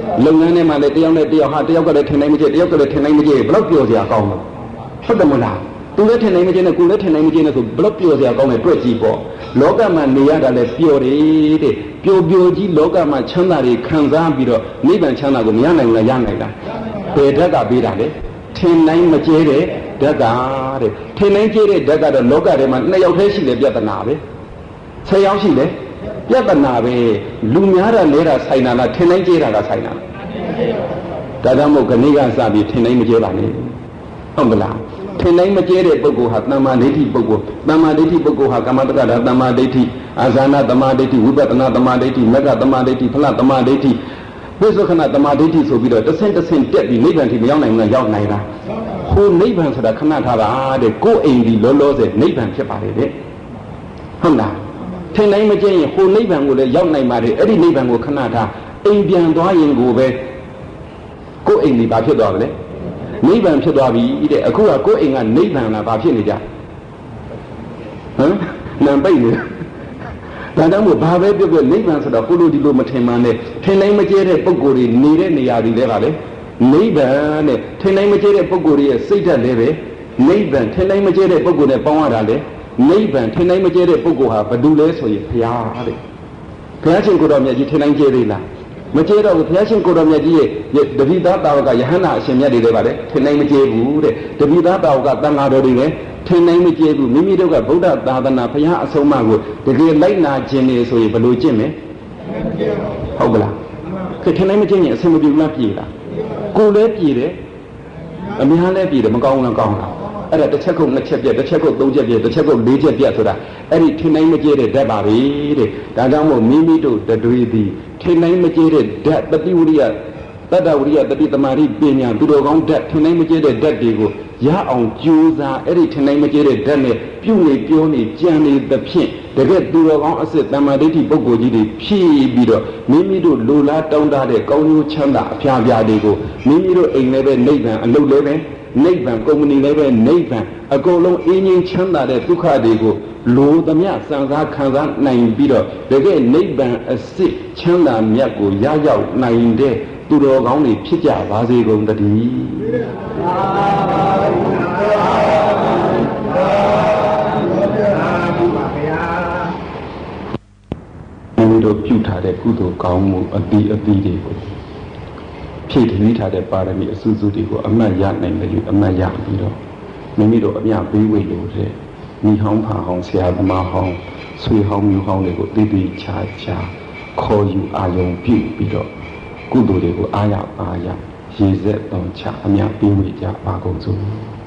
လုပ်ငန်းထဲမှာလည်းတယောက်နဲ့တယောက်ဟာတယောက်ကလည်းထင်နိုင်မကျတယောက်ကလည်းထင်နိုင်မကျဘယ်တော့ပြောစရာကောင်းလို့ဟုတ်တယ်မလားသူလည်းထင်နိုင်မကျနဲ့ကိုလည်းထင်နိုင်မကျနဲ့ဆိုဘယ်တော့ပြောစရာကောင်းလဲတွေ့ကြည့်ပေါ့လောကမှာနေရတာလည်းပျော်တယ်တဲ့ပျော်ပျော်ကြီးလောကမှာချမ်းသာတွေခံစားပြီးတော့နိဗ္ဗာန်ချမ်းသာကိုမရနိုင်ဘူးလားရနိုင်လားဘယ်ဓာတ်ကပေးတာလဲထင်နိုင်မကျတဲ့ဓာတ်ကတဲ့ထင်နိုင်ကျတဲ့ဓာတ်ကတော့လောကထဲမှာနှစ်ယောက်တည်းရှိတယ်ပြဿနာပဲဆယ်ယောက်ရှိတယ်ပြဿနာပဲလူများတာလဲတာဆိုင်တာလားထင်နိုင်ကျတာကဆိုင်တာဒါကြောင့်မို့ကနေကစပြီးထင်နိုင်မကျပါနဲ့ဟုတ်မလားထင်နိုင်မကျတဲ့ပုဂ္ဂိုလ်ဟာတမ္မာဒိဋ္ဌိပုဂ္ဂိုလ်တမ္မာဒိဋ္ဌိပုဂ္ဂိုလ်ဟာကမ္မတက္ကတာတမ္မာဒိဋ္ဌိအာဇာနတမ္မာဒိဋ္ဌိဝိပဿနာတမ္မာဒိဋ္ဌိမဂ္ဂတမ္မာဒိဋ္ဌိဖလတမ္မာဒိဋ္ဌိဝိသုခဏတမ္မာဒိဋ္ဌိဆိုပြီးတော့တစ်ဆင့်တစ်ဆင့်တက်ပြီးနိဗ္ဗာန်ထိမရောက်နိုင်ဘူးလားရောက်နိုင်လားဟိုနိဗ္ဗာန်ဆိုတာခဏထားတာတဲ့ကိုယ်အိမ်ဒီလောလောဆယ်နိဗ္ဗာန်ဖြစ်ပါတယ်တဲ့ဟုတ်လားထင်နိုင်မကျရင်ဟိုနိဗ္ဗာန်ကိုလည်းရောက်နိုင်ပါတယ်အဲ့ဒီနိဗ္ဗာန်ကိုခဏထားအိမ်ပြန်သွားရင်ကိုပဲကိုယ်အိမ်ဒီဘာဖြစ်သွားမလဲနိဗ္ဗာန်ဖြစ်သွားပြီတဲ့အခုကကိုယ်အိမ်ကနိဗ္ဗာန်လားဘာဖြစ်နေကြဟမ်နံပိတ်နေဒါကြောင့်မို့ဘာပဲပြောပြောနိဗ္ဗာန်ဆိုတော့ကိုလိုဒီလိုမထင်မှန်းနဲ့ထင်နိုင်မကျတဲ့ပုံကိုယ်တွေနေတဲ့နေရာတွေလည်းပါလေနိဗ္ဗာန်နဲ့ထင်နိုင်မကျတဲ့ပုံကိုယ်တွေရဲ့စိတ်ဓာတ်လည်းပဲနိဗ္ဗာန်ထင်နိုင်မကျတဲ့ပုံကိုယ်နဲ့ပေါင်းရတာလေနိဗ္ဗာန်ထင်နိုင်မကျတဲ့ပုံကိုယ်ဟာဘယ်သူလဲဆိုရင်ဘုရားတဲ့ဘုရားရှင်ကိုတော်မြတ်ကြီးထင်နိုင်ကျသေးလားမကျတော့ဘူးဘုရားရှင်ကိုတော်မြတ်ကြီးရဲ့တပိသားတာဝကယဟန္တာအရှင်မြတ်တွေလည်းပါလေထင်နိုင်မကျဘူးတဲ့တပိသားတာဝကတန်ဃာတော်တွေလည်းထင်နိုင်မကျဘူးမိမိတို့ကဗုဒ္ဓသာသနာဘုရားအဆုံးအမကိုတကယ်လိုက်နာခြင်းနေဆိုရင်ဘယ်လိုကျင့်မလဲဟုတ်ကလားထင်နိုင်မကျရင်အဆင်မပြေဘူးလားပြေလားကိုယ်လည်းပြေတယ်အများလည်းပြေတယ်မကောင်းဘူးလားကောင်းလားအဲ့ဒါတစ်ချက်ခုနှစ်ချက်ပြက်တစ်ချက်ခုသုံးချက်ပြက်တစ်ချက်ခုလေးချက်ပြက်ဆိုတာအဲ့ဒီထင်နိုင်မကျတဲ့ဓာတ်ပါပဲတဲ့ဒါကြောင့်မို့မိမိတို့တတွေသည်ထင်နိုင်မကျတဲ့ဓာတ်တတိဝရိယတတ္တဝရိယတတိသမารိပညာသူတော်ကောင်းဓာတ်ထင်နိုင်မကျတဲ့ဓာတ်တွေကိုရအောင်ကြိုးစားအဲ့ဒီထင်နိုင်မကျတဲ့ဓာတ်နဲ့ပြုနေပြောနေကြံနေသဖြင့်တကယ်သူတော်ကောင်းအစစ်တမ္မာဒိဋ္ဌိပုဂ္ဂိုလ်ကြီးတွေဖြည့်ပြီးတော့မိမိတို့လိုလားတောင်းတတဲ့ကောင်းကျိုးချမ်းသာအဖျားပြားတွေကိုမိမိတို့အိမ်လည်းပဲနိဗ္ဗာန်အလုပ်လည်းပဲနိဗ္ဗာန်ကုမ္ပဏီလည်းပဲနိဗ္ဗာန်အကုန်လုံးအင်းချင်းချမ်းသာတဲ့ဒုက္ခတွေကိုလိုသမျှစံစားခံစားနိုင်ပြီးတော့တကယ်နိဗ္ဗာန်အစစ်ချမ်းသာမြတ်ကိုရရောက်နိုင်တဲ့သူတော်ကောင်းတွေဖြစ်ကြပါစေကုန်တည်းမိမိတို့ပြုထားတဲ့ကုသိုလ်ကောင်းမှုအသီးအသီးတွေကိုဖြည့်ထွေးထားတဲ့ပါရမီအစုစုတွေကိုအမှတ်ရနိုင်တယ်လို့အမှတ်ရပြီးတော့မိမိတို့အမြပေးဝေလို့တဲ့မိဟောင်းဖာဟောင်းဆရာသမားဟောင်းဆွေဟောင်းမျိုးဟောင်းတွေကိုတည်တည်ချာချာခေါ်ယူအာရုံပြုပြီးတော့ကုသိုလ်တွေကိုအားရပါရရည်စက်တော်ချအမြပေးဝေကြပါကုန်စို့